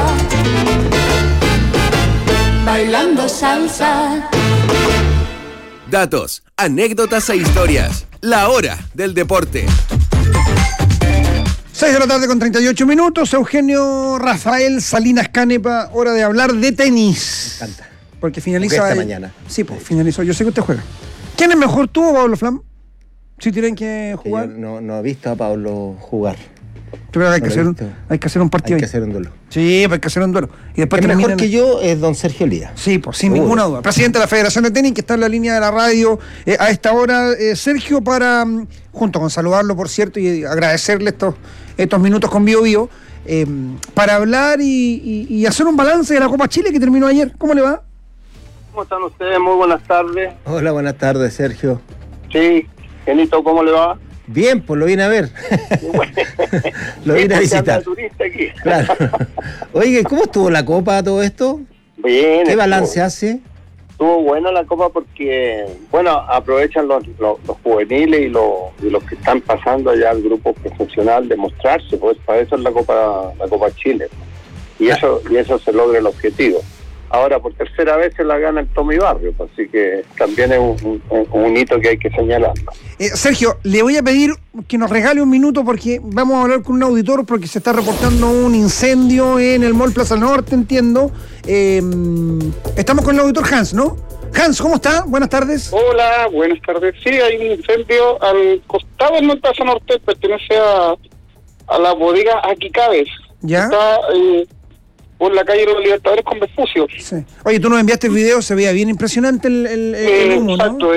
bailando salsa. Datos, anécdotas e historias. La hora del deporte. 6 de la tarde con 38 minutos. Eugenio Rafael Salinas Canepa, hora de hablar de tenis. Me encanta. Porque finaliza. Porque esta mañana. Sí, pues finalizó. Yo sé que usted juega. ¿Quién es mejor, tú o Pablo Flam? Si tienen que jugar. Yo no he visto a Pablo jugar. Yo creo que hay No que lo he hacer un partido. Hay que ahí. hacer un duelo. Sí, hay que hacer un duelo. Y después El mejor terminan- que yo es don Sergio Lía. Sí, pues sin Seguro. ninguna duda. Presidente de la Federación de Tenis, que está en la línea de la radio a esta hora. Sergio, para, junto con saludarlo, por cierto, y agradecerle estos minutos con Bio Bio, para hablar y hacer un balance de la Copa Chile que terminó ayer. ¿Cómo le va? ¿Cómo están ustedes? Muy buenas tardes. Hola, buenas tardes, Sergio. Sí, Genito, ¿cómo le va? Bien, pues lo vine a ver. Lo vine a visitar. Turista aquí. Claro. Oye, ¿cómo estuvo la Copa, todo esto? Bien. ¿Qué balance hace? Estuvo buena la Copa porque, bueno, aprovechan los juveniles y los que están pasando allá al grupo profesional de mostrarse, pues para eso es la Copa Chile. Y eso se logra el objetivo. Ahora, por tercera vez se la gana el Tommy Barrio, pues, así que también es un hito que hay que señalarlo. Sergio, le voy a pedir que nos regale un minuto porque vamos a hablar con un auditor porque se está reportando un incendio en el Mall Plaza Norte, entiendo. Estamos con el auditor Hans, ¿no? Hans, ¿cómo está? Buenas tardes. Hola, buenas tardes. Sí, hay un incendio al costado del Mall Plaza Norte, pertenece a la bodega Aquí Cabes. ¿Ya? Está por la calle de los Libertadores con Vespucio. Sí. Oye, tú nos enviaste el video, se veía bien impresionante el humo, ¿no? Exacto,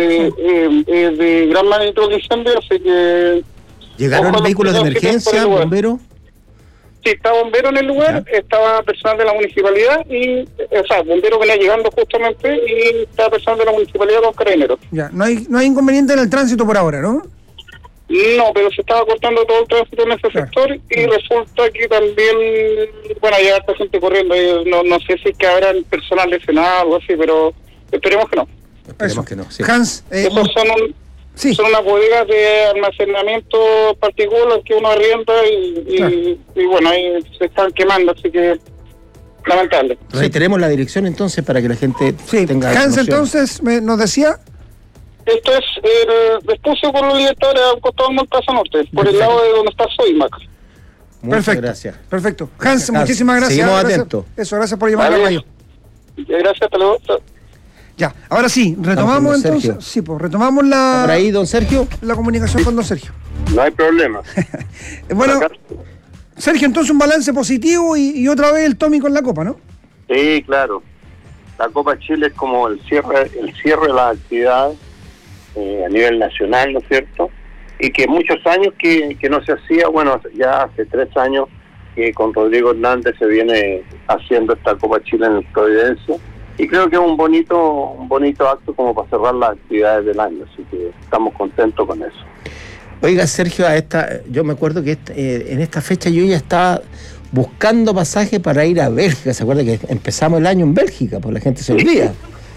de gran magnitud de incendio, así que... ¿Llegaron vehículos de emergencia, bomberos? Sí, estaba bombero en el lugar, estaba personal de la municipalidad bombero venía llegando justamente y estaba personal de la municipalidad con carabineros. Ya, no hay inconveniente en el tránsito por ahora, ¿no? No, pero se estaba cortando todo el tránsito en ese sector y resulta que también, hay harta gente corriendo. No sé si es que habrán personal lesionado o algo así, pero esperemos que no. Esperemos que no, sí. Hans, esos son unas bodegas de almacenamiento particular que uno arrienda y ahí se están quemando, así que lamentable. Reiteremos la dirección entonces para que la gente tenga Hans, noción. entonces, nos decía... Esto es el Vespucio con los Libertadores al costado del Montazo Norte, por el lado de donde está Soymac. Muchas gracias. Perfecto. Hans, muchísimas gracias. Seguimos gracias. atentos. Gracias por llamar a la radio. Gracias, hasta luego. Ya, ahora sí, retomamos entonces. Sergio. Sí, pues retomamos la. ¿Por ahí, don Sergio? La comunicación con don Sergio. No hay problema. Bueno, Sergio, entonces un balance positivo y otra vez el Tommy con la copa, ¿no? Sí, claro. La Copa Chile es como el cierre de las actividades a nivel nacional, ¿no es cierto? Y que muchos años que no se hacía, ya hace 3 años que con Rodrigo Hernández se viene haciendo esta Copa Chile en el Providencia. Y creo que es un bonito acto como para cerrar las actividades del año, así que estamos contentos con eso. Oiga, Sergio, yo me acuerdo que en esta fecha yo ya estaba buscando pasaje para ir a Bélgica. ¿Se acuerda que empezamos el año en Bélgica? Pues la gente se olvida.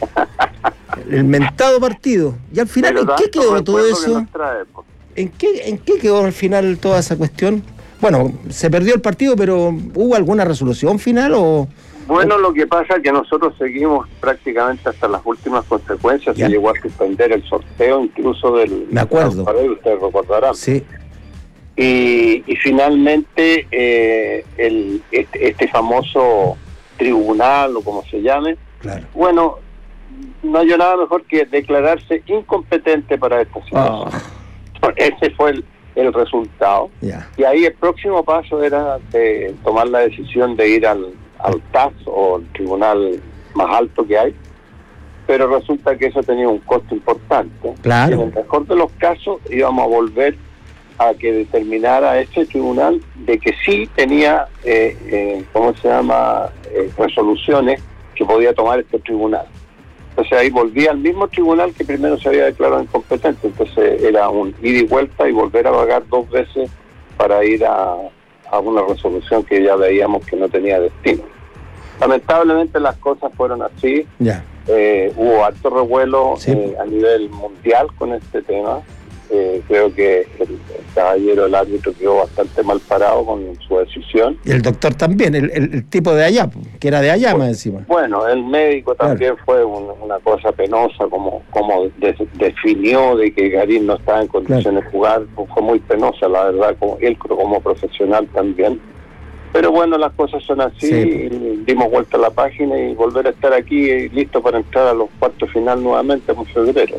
El mentado partido. Y al final, ¿en qué quedó todo eso? ¿En qué quedó al final toda esa cuestión? Bueno, se perdió el partido, pero ¿hubo alguna resolución final o...? Bueno, lo que pasa es que nosotros seguimos prácticamente hasta las últimas consecuencias. Se llegó a suspender el sorteo incluso del... Me acuerdo. Ustedes recordarán. Sí. Y finalmente este famoso tribunal, o como se llame, no hay nada mejor que declararse incompetente para esta situación. Ese fue el resultado. Y ahí el próximo paso era de tomar la decisión de ir al TAS o el tribunal más alto que hay, pero resulta que eso tenía un costo importante. Claro. En el mejor de los casos íbamos a volver a que determinara ese tribunal de que sí tenía resoluciones que podía tomar este tribunal. Entonces ahí volvía al mismo tribunal que primero se había declarado incompetente. Entonces era un ida y vuelta y volver a pagar 2 veces para ir a una resolución que ya veíamos que no tenía destino. Lamentablemente las cosas fueron así. Hubo harto revuelo a nivel mundial con este tema. Creo que el caballero, el árbitro, quedó bastante mal parado con su decisión. Y el doctor también, el tipo de allá, que era de allá más encima. Bueno, el médico también fue una cosa penosa, como definió de que Garín no estaba en condiciones de jugar. Fue muy penosa, la verdad, él como profesional también. Pero bueno, las cosas son así, y dimos vuelta a la página y volver a estar aquí listo para entrar a los cuartos final nuevamente en febrero.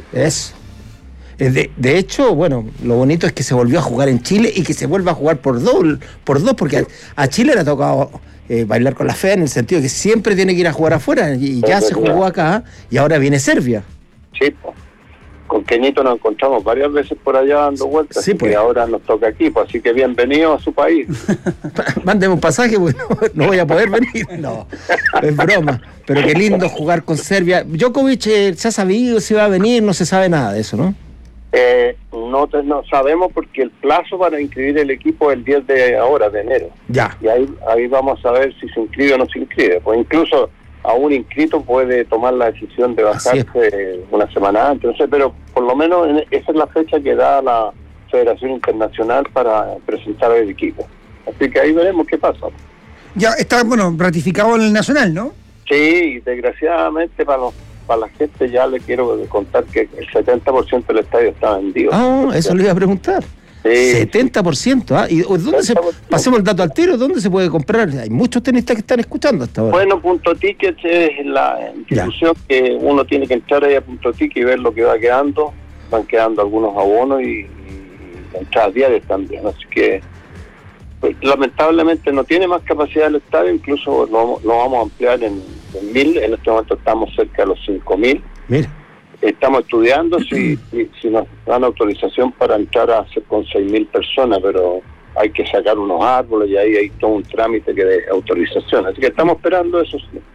De hecho, lo bonito es que se volvió a jugar en Chile y que se vuelva a jugar por dos, porque a Chile le ha tocado bailar con la fea en el sentido de que siempre tiene que ir a jugar afuera y ya se jugó acá y ahora viene Serbia. Sí, con Kenito nos encontramos varias veces por allá dando vueltas, y ahora nos toca aquí, así que bienvenido a su país. Mándeme un pasaje, no voy a poder venir. No, es broma. Pero qué lindo jugar con Serbia. Djokovic se ha sabido si va a venir, no se sabe nada de eso, ¿no? No sabemos porque el plazo para inscribir el equipo es el 10 de enero. Ya. Y ahí vamos a ver si se inscribe o no se inscribe. Pues incluso a un inscrito puede tomar la decisión de bajarse una semana antes. No sé, pero por lo menos esa es la fecha que da la Federación Internacional para presentar el equipo. Así que ahí veremos qué pasa. Ya está, ratificado en el Nacional, ¿no? Sí, desgraciadamente para la gente ya le quiero contar que el 70% del estadio está vendido. Eso le iba a preguntar. 70%, ¿Y dónde pasemos el dato al tiro? ¿Dónde se puede comprar? Hay muchos tenistas que están escuchando hasta ahora. Bueno, Punto Ticket es la institución que uno tiene que entrar ahí a Punto Ticket y ver lo que va quedando. Van quedando algunos abonos y entradas diarias también, así que pues, lamentablemente no tiene más capacidad el estadio, incluso lo vamos a ampliar en 1.000, en este momento estamos cerca de los 5.000. Mira. Estamos estudiando si nos dan autorización para entrar con 6.000 personas, pero hay que sacar unos árboles y ahí hay todo un trámite que de autorización. Así que estamos esperando eso.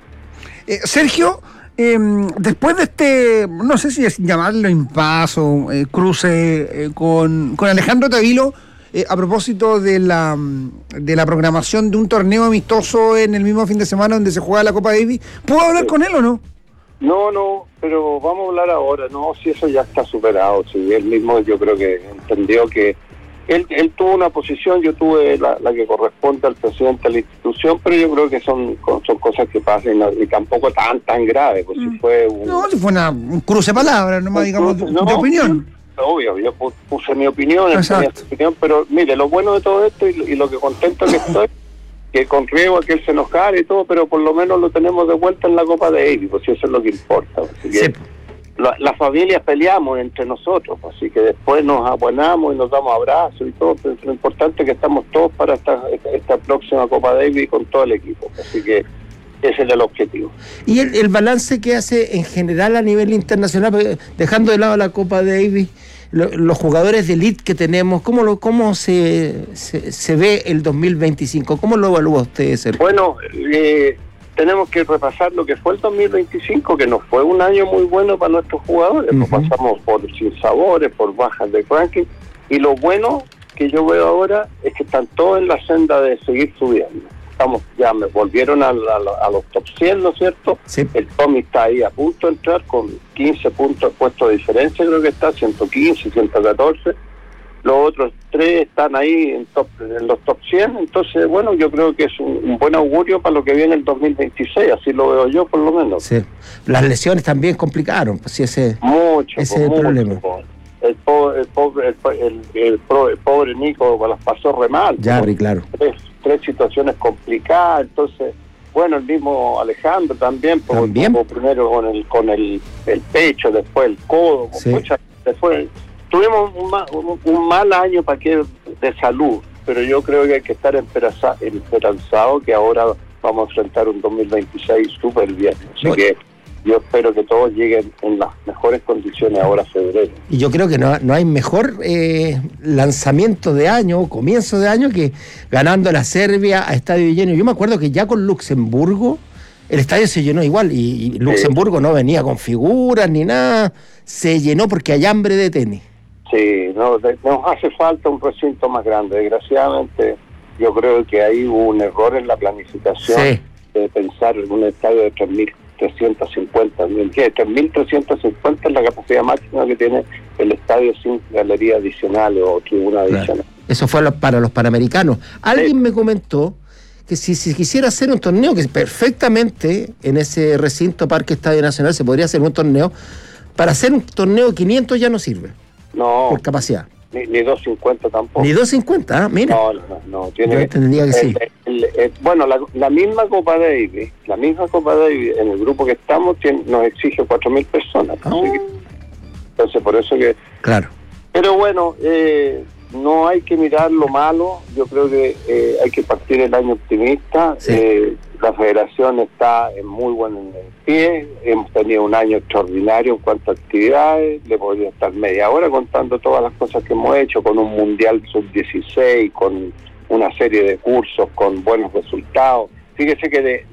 Sergio, después de este, no sé si es llamarlo impaso, cruce con Alejandro Tavilo, a propósito de la programación de un torneo amistoso en el mismo fin de semana donde se juega la Copa Davis, ¿puedo hablar con él o no? No, pero vamos a hablar ahora. No, si eso ya está superado. Si él mismo, yo creo que entendió que él tuvo una posición, yo tuve la que corresponde al presidente de la institución, pero yo creo que son cosas que pasan y tampoco tan graves. Pues si fue si fue un cruce de palabras, nomás digamos, de opinión. Obvio, yo puse mi opinión, pero mire, lo bueno de todo esto y lo que contento que estoy, que con riesgo a que él se enojara y todo, pero por lo menos lo tenemos de vuelta en la Copa Davis, pues eso es lo que importa. Así que las familias peleamos entre nosotros, pues, así que después nos abuenamos y nos damos abrazos y todo, pero lo importante es que estamos todos para esta próxima Copa Davis con todo el equipo, así que ese es el objetivo. ¿Y el balance que hace en general a nivel internacional, dejando de lado la Copa Davis, los jugadores de elite que tenemos, cómo se ve el 2025? ¿Cómo lo evalúa usted, Sergio? Bueno, tenemos que repasar lo que fue el 2025, que no fue un año muy bueno para nuestros jugadores. Nos pasamos por sinsabores, por bajas de ranking, y lo bueno que yo veo ahora es que están todos en la senda de seguir subiendo. Ya me volvieron a los top 100, ¿no es cierto? Sí. El Tommy está ahí a punto de entrar con 15 puntos de puesto de diferencia, creo que está 115, 114. Los otros 3 están ahí en los top 100, entonces, bueno, yo creo que es un buen augurio para lo que viene el 2026, así lo veo yo por lo menos. Sí. Las lesiones también complicaron, pues sí, ese es el problema. El pobre Nico las pasó re mal. Ya, claro. Tres situaciones complicadas, entonces, bueno, el mismo Alejandro también, primero con el pecho, después el codo, después tuvimos un mal año de salud, pero yo creo que hay que estar esperanzado que ahora vamos a enfrentar un 2026 súper bien, así que yo espero que todos lleguen en las mejores condiciones ahora en febrero. Y yo creo que no hay mejor lanzamiento de año, comienzo de año, que ganando a la Serbia a estadio lleno. Yo me acuerdo que ya con Luxemburgo el estadio se llenó igual y Luxemburgo no venía con figuras ni nada, se llenó porque hay hambre de tenis. Sí, nos hace falta un recinto más grande. Desgraciadamente yo creo que ahí hubo un error en la planificación de pensar en un estadio de 3.350 es la capacidad máxima que tiene el estadio sin galería adicional o tribuna adicional. Eso fue para los Panamericanos. Alguien me comentó que si quisiera hacer un torneo, que perfectamente en ese recinto Parque Estadio Nacional se podría hacer un torneo, para hacer un torneo 500 ya no sirve. No. Por capacidad. Ni 250 tampoco. Ni 250, mira. No. Yo entendía que sí. Bueno, la misma Copa Davis en el grupo que estamos nos exige 4.000 personas. Entonces, por eso que... Claro. Pero bueno, no hay que mirar lo malo. Yo creo que hay que partir el año optimista. La federación está en muy buen pie. Hemos tenido un año extraordinario en cuanto a actividades. Le podría estar media hora contando todas las cosas que hemos hecho, con un Mundial Sub-16, con una serie de cursos con buenos resultados. Fíjese que de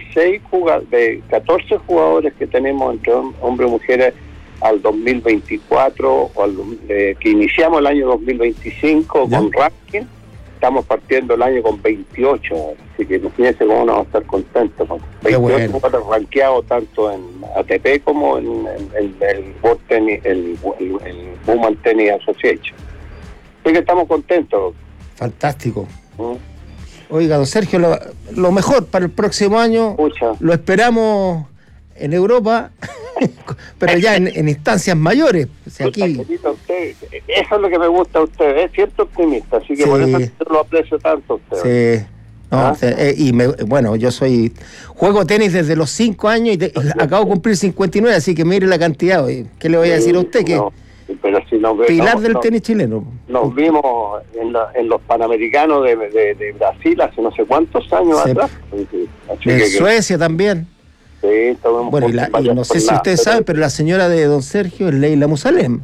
14 jugadores que tenemos entre hombres y mujeres al 2024, que iniciamos el año 2025 con ranking, estamos partiendo el año con 28, así que imagínense cómo uno va a estar contento con 28 jugadores rankeados tanto en ATP como en el World Tennis, el Women Tennis Association. Así que estamos contentos. Fantástico. Oiga, don Sergio, lo mejor para el próximo año. Lo esperamos en Europa, pero ya en instancias mayores. O sea, aquí... Usted, eso es lo que me gusta a usted, es siempre optimista, así que por eso lo aprecio tanto a usted. Sí. Bueno, yo juego tenis desde los 5 años y acabo de cumplir 59, así que mire la cantidad. ¿Qué le voy a decir a usted? Que pero si pilar del tenis chileno. Nos vimos en los Panamericanos de Brasil hace no sé cuántos años atrás. Así En que- Suecia también. Sí, tomemos Bueno, y no sé si ustedes saben, pero la señora de don Sergio es Leila Musalem.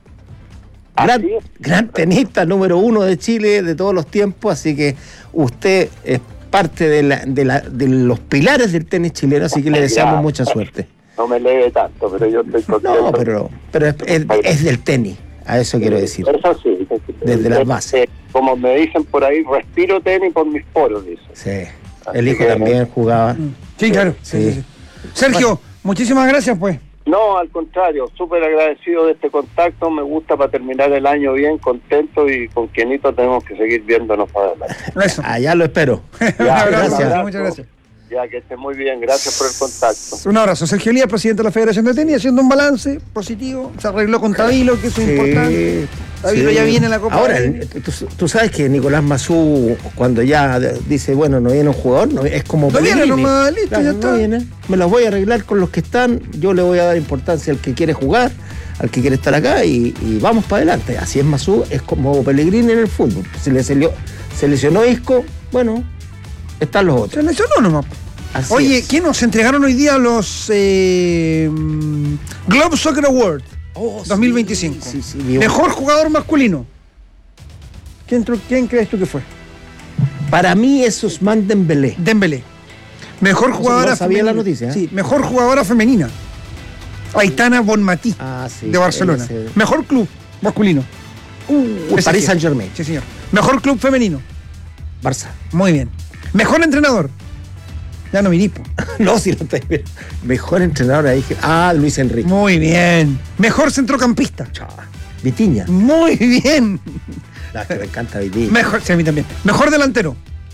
Gran tenista número 1 de Chile de todos los tiempos, así que usted es parte de los pilares del tenis chileno, así que le deseamos mucha suerte. No me eleve tanto, pero yo estoy contento. No, pero es del tenis, a eso quiero decir. Eso sí. Desde las bases. Como me dicen por ahí, respiro tenis por mis poros, dice. Sí. El hijo también jugaba. Sí, claro. Sí. Sergio, muchísimas gracias, pues. No, al contrario, súper agradecido de este contacto. Me gusta para terminar el año bien, contento, y con Quienito tenemos que seguir viéndonos para adelante. Allá lo espero. Ya, Gracias. Muchas gracias. Ya, que esté muy bien. Gracias por el contacto. Un abrazo. Sergio Elías, presidente de la Federación de Tenis, haciendo un balance positivo. Se arregló con Tabilo, que eso es importante. Tabilo ya viene en la Copa. Ahora, Davis. tú sabes que Nicolás Mazú, cuando ya dice, bueno, no viene un jugador, no, es como No viene Pellegrini. nomás, listo, Claro, ya no está. viene. Me los voy a arreglar con los que están, yo le voy a dar importancia al que quiere jugar, al que quiere estar acá, y vamos para adelante. Así es Mazú, es como Pellegrini en el fútbol. Se lesionó Isco, bueno, están los otros. Se lesionó nomás. Así Oye, es. ¿quién nos entregaron hoy día los Globe Soccer Award 2025? Mejor jugador masculino. ¿Quién crees tú que fue? Para mí es Ousmane Dembélé. Dembélé. Mejor jugadora No sabía femenina. la noticia, ¿eh? Sí, mejor jugadora femenina. Aitana Bonmatí, sí, de Barcelona. ese. Mejor club masculino. Paris Saint-Germain. Sí, señor. Mejor club femenino. Barça. Muy bien. Mejor entrenador. Ya no vinís, po. No, si no estoy bien. Mejor entrenador ahí. Luis Enrique. Muy bien. Mejor centrocampista. Vitiña. Muy bien. La que me encanta Vitiña. Mejor, sí, a mí también. Mejor delantero.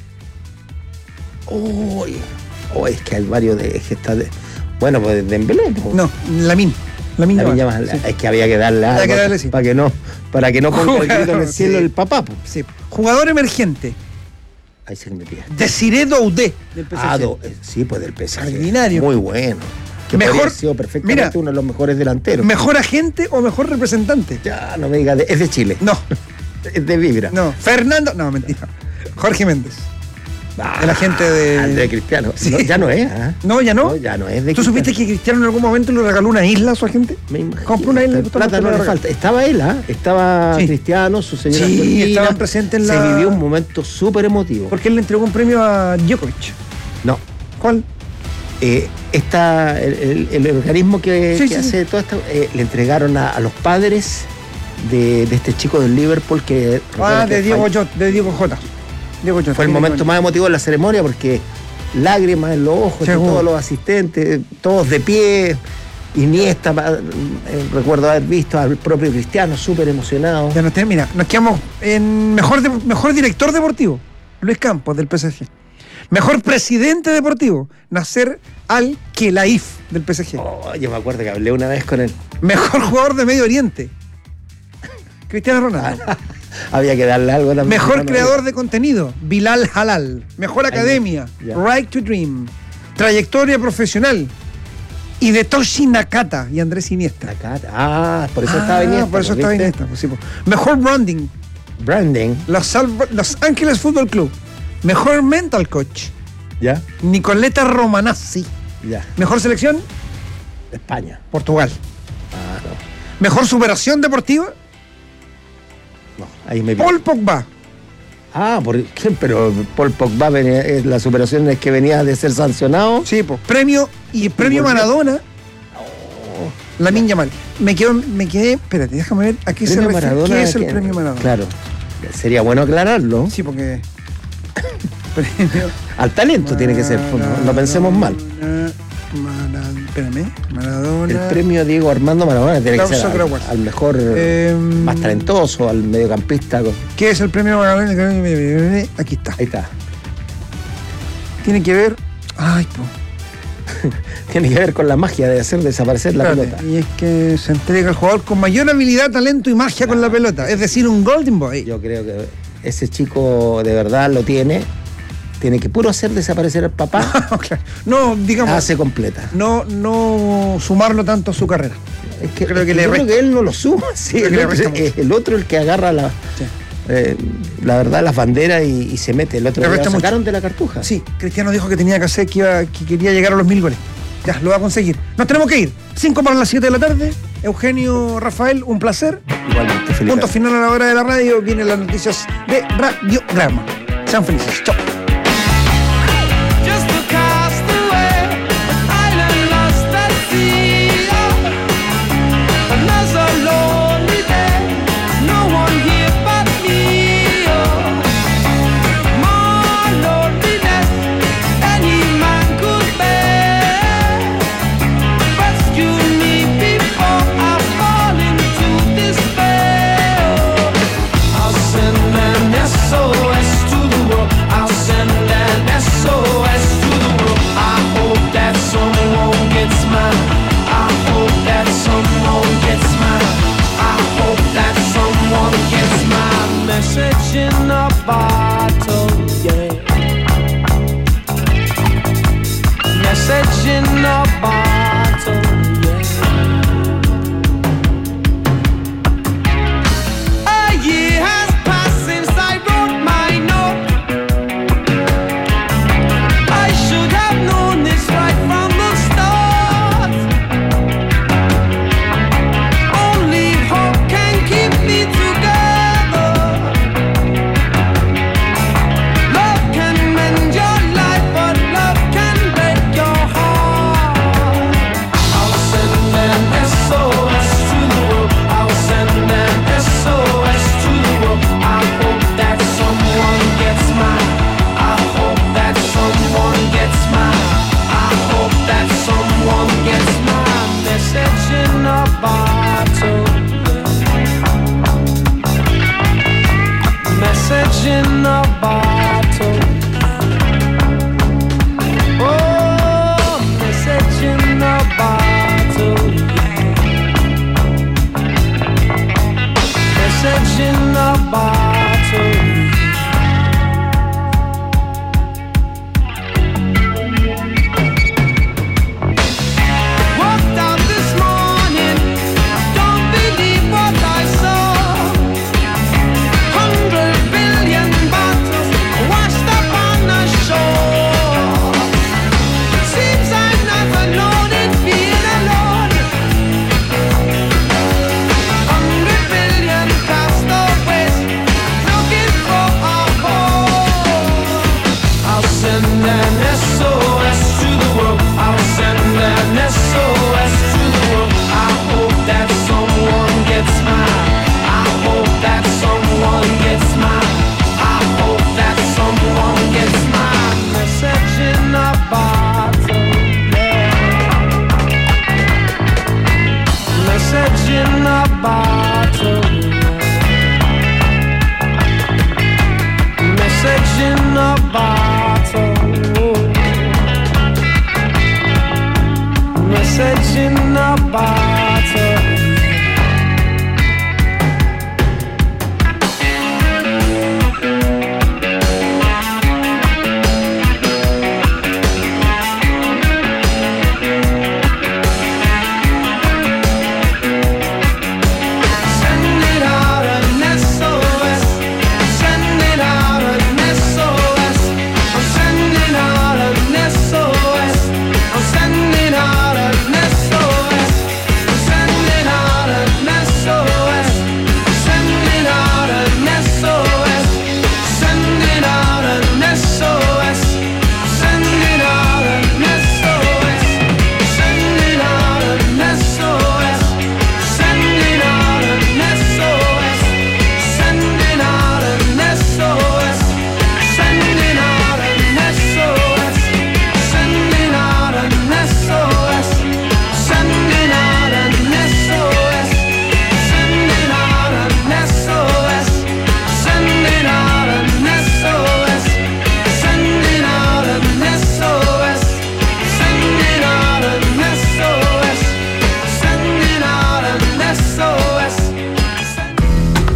Es que hay varios de que está bueno, pues Dembélé. No, Lamine. Lamine Yamal, sí. Es que había que darle algo. Había que darle, sí. para que no ponga el grito en el cielo Sí. el papá. Po. Sí. Jugador emergente. Ahí se me pide. Desiré Doudet, del PSG. Sí, pues del PSG. Extraordinario. Muy bueno. Que Mejor- podría haber sido perfectamente mira, uno de los mejores delanteros. ¿Mejor agente o mejor representante? Ya, no me digas, es de Chile. No. Es de Vibra. No. Fernando. No, mentira. Jorge Méndez. El agente de. De Cristiano. Sí. No, ya no es, ¿ah? No, ya no. No, ya no es de ¿Tú supiste que Cristiano en algún momento le regaló una isla a su agente? Me imagino. Compró una isla. Plata no le falta. Estaba él, ¿ah? Estaba Sí. Cristiano, su señora. Sí, Antonina. estaban presentes en la. Se vivió un momento súper emotivo. Porque él le entregó un premio a Djokovic. No. ¿Cuál? El organismo que Sí, sí, hace todo esto, le entregaron a los padres de este chico del Liverpool que... recuerda que De Diego falle- Jota. De Diego Jota. Diego Jota. Fue el momento más emotivo de la ceremonia porque lágrimas en los ojos de Seguro. todos los asistentes, todos de pie. Iniesta, recuerdo haber visto al propio Cristiano súper emocionado. Ya mira, nos quedamos en mejor director deportivo, Luis Campos, del PSG. Mejor presidente deportivo, Nasser Al-Khelaifi, del PSG. Yo me acuerdo que hablé una vez con él. Mejor jugador de Medio Oriente, Cristiano Ronaldo. Había que darle algo también. Mejor creador de contenido, Bilal Halal. Mejor academia, ya. Right to Dream. Trayectoria profesional, Hidetoshi Nakata y Andrés Iniesta. Nakata. Por eso estaba Iniesta. Por eso ¿viste? estaba Iniesta. Pues sí, pues. Mejor branding, Branding. Los Ángeles Fútbol Club. Mejor mental coach, ¿Ya? Nicoleta Romanazzi. Ya. Mejor selección, España. Portugal. No. Mejor superación deportiva, No, ahí me Paul Pogba. ¿por qué? Pero Paul Pogba la superación es que venía de ser sancionado. Sí, pues. Premio Maradona. Lamine Yamal. Me quedé. Espérate, déjame ver a qué se Premio refiere. Maradona, ¿Qué es el que- premio Maradona? Claro. Sería bueno aclararlo. Sí, porque. Premio Al talento tiene que ser, no pensemos mal. Espérame. Maradona. El premio Diego Armando Maradona tiene que Club ser Soccer Awards. al mejor, más talentoso, al mediocampista. ¿Qué es el premio Maradona? Aquí está. Ahí está. Tiene que ver. Ay, po. Tiene que ver con la magia de hacer desaparecer la Espérate, pelota. y es que se entrega al jugador con mayor habilidad, talento y magia con la pelota. Es decir, un Golden Boy. Yo creo que ese chico de verdad lo tiene. Tiene que puro hacer desaparecer al papá. No, digamos. Hace completa. No sumarlo tanto a su carrera. Es que, Creo que yo le creo resta. que él no lo suma. Sí, Creo que le resta es el otro el que agarra la. Sí. la verdad, las banderas y se mete. El otro día lo sacaron de la Cartuja. Sí, Cristiano dijo que tenía que hacer, que quería llegar a los 1000 goles. Ya, lo va a conseguir. Nos tenemos que ir. 5 para las 7 de la tarde. Eugenio, Rafael, un placer. Igualmente, feliz. Punto final a la hora de la radio. Vienen las noticias de Radiograma. Sean felices. Chao. Message in a bottle, yeah. Message in a bottle, yeah. A year has passed since I wrote my note. I should have known this right from the start. Only hope can keep me together. Message in a bottle. Oh, message in a bottle. Message in a bottle.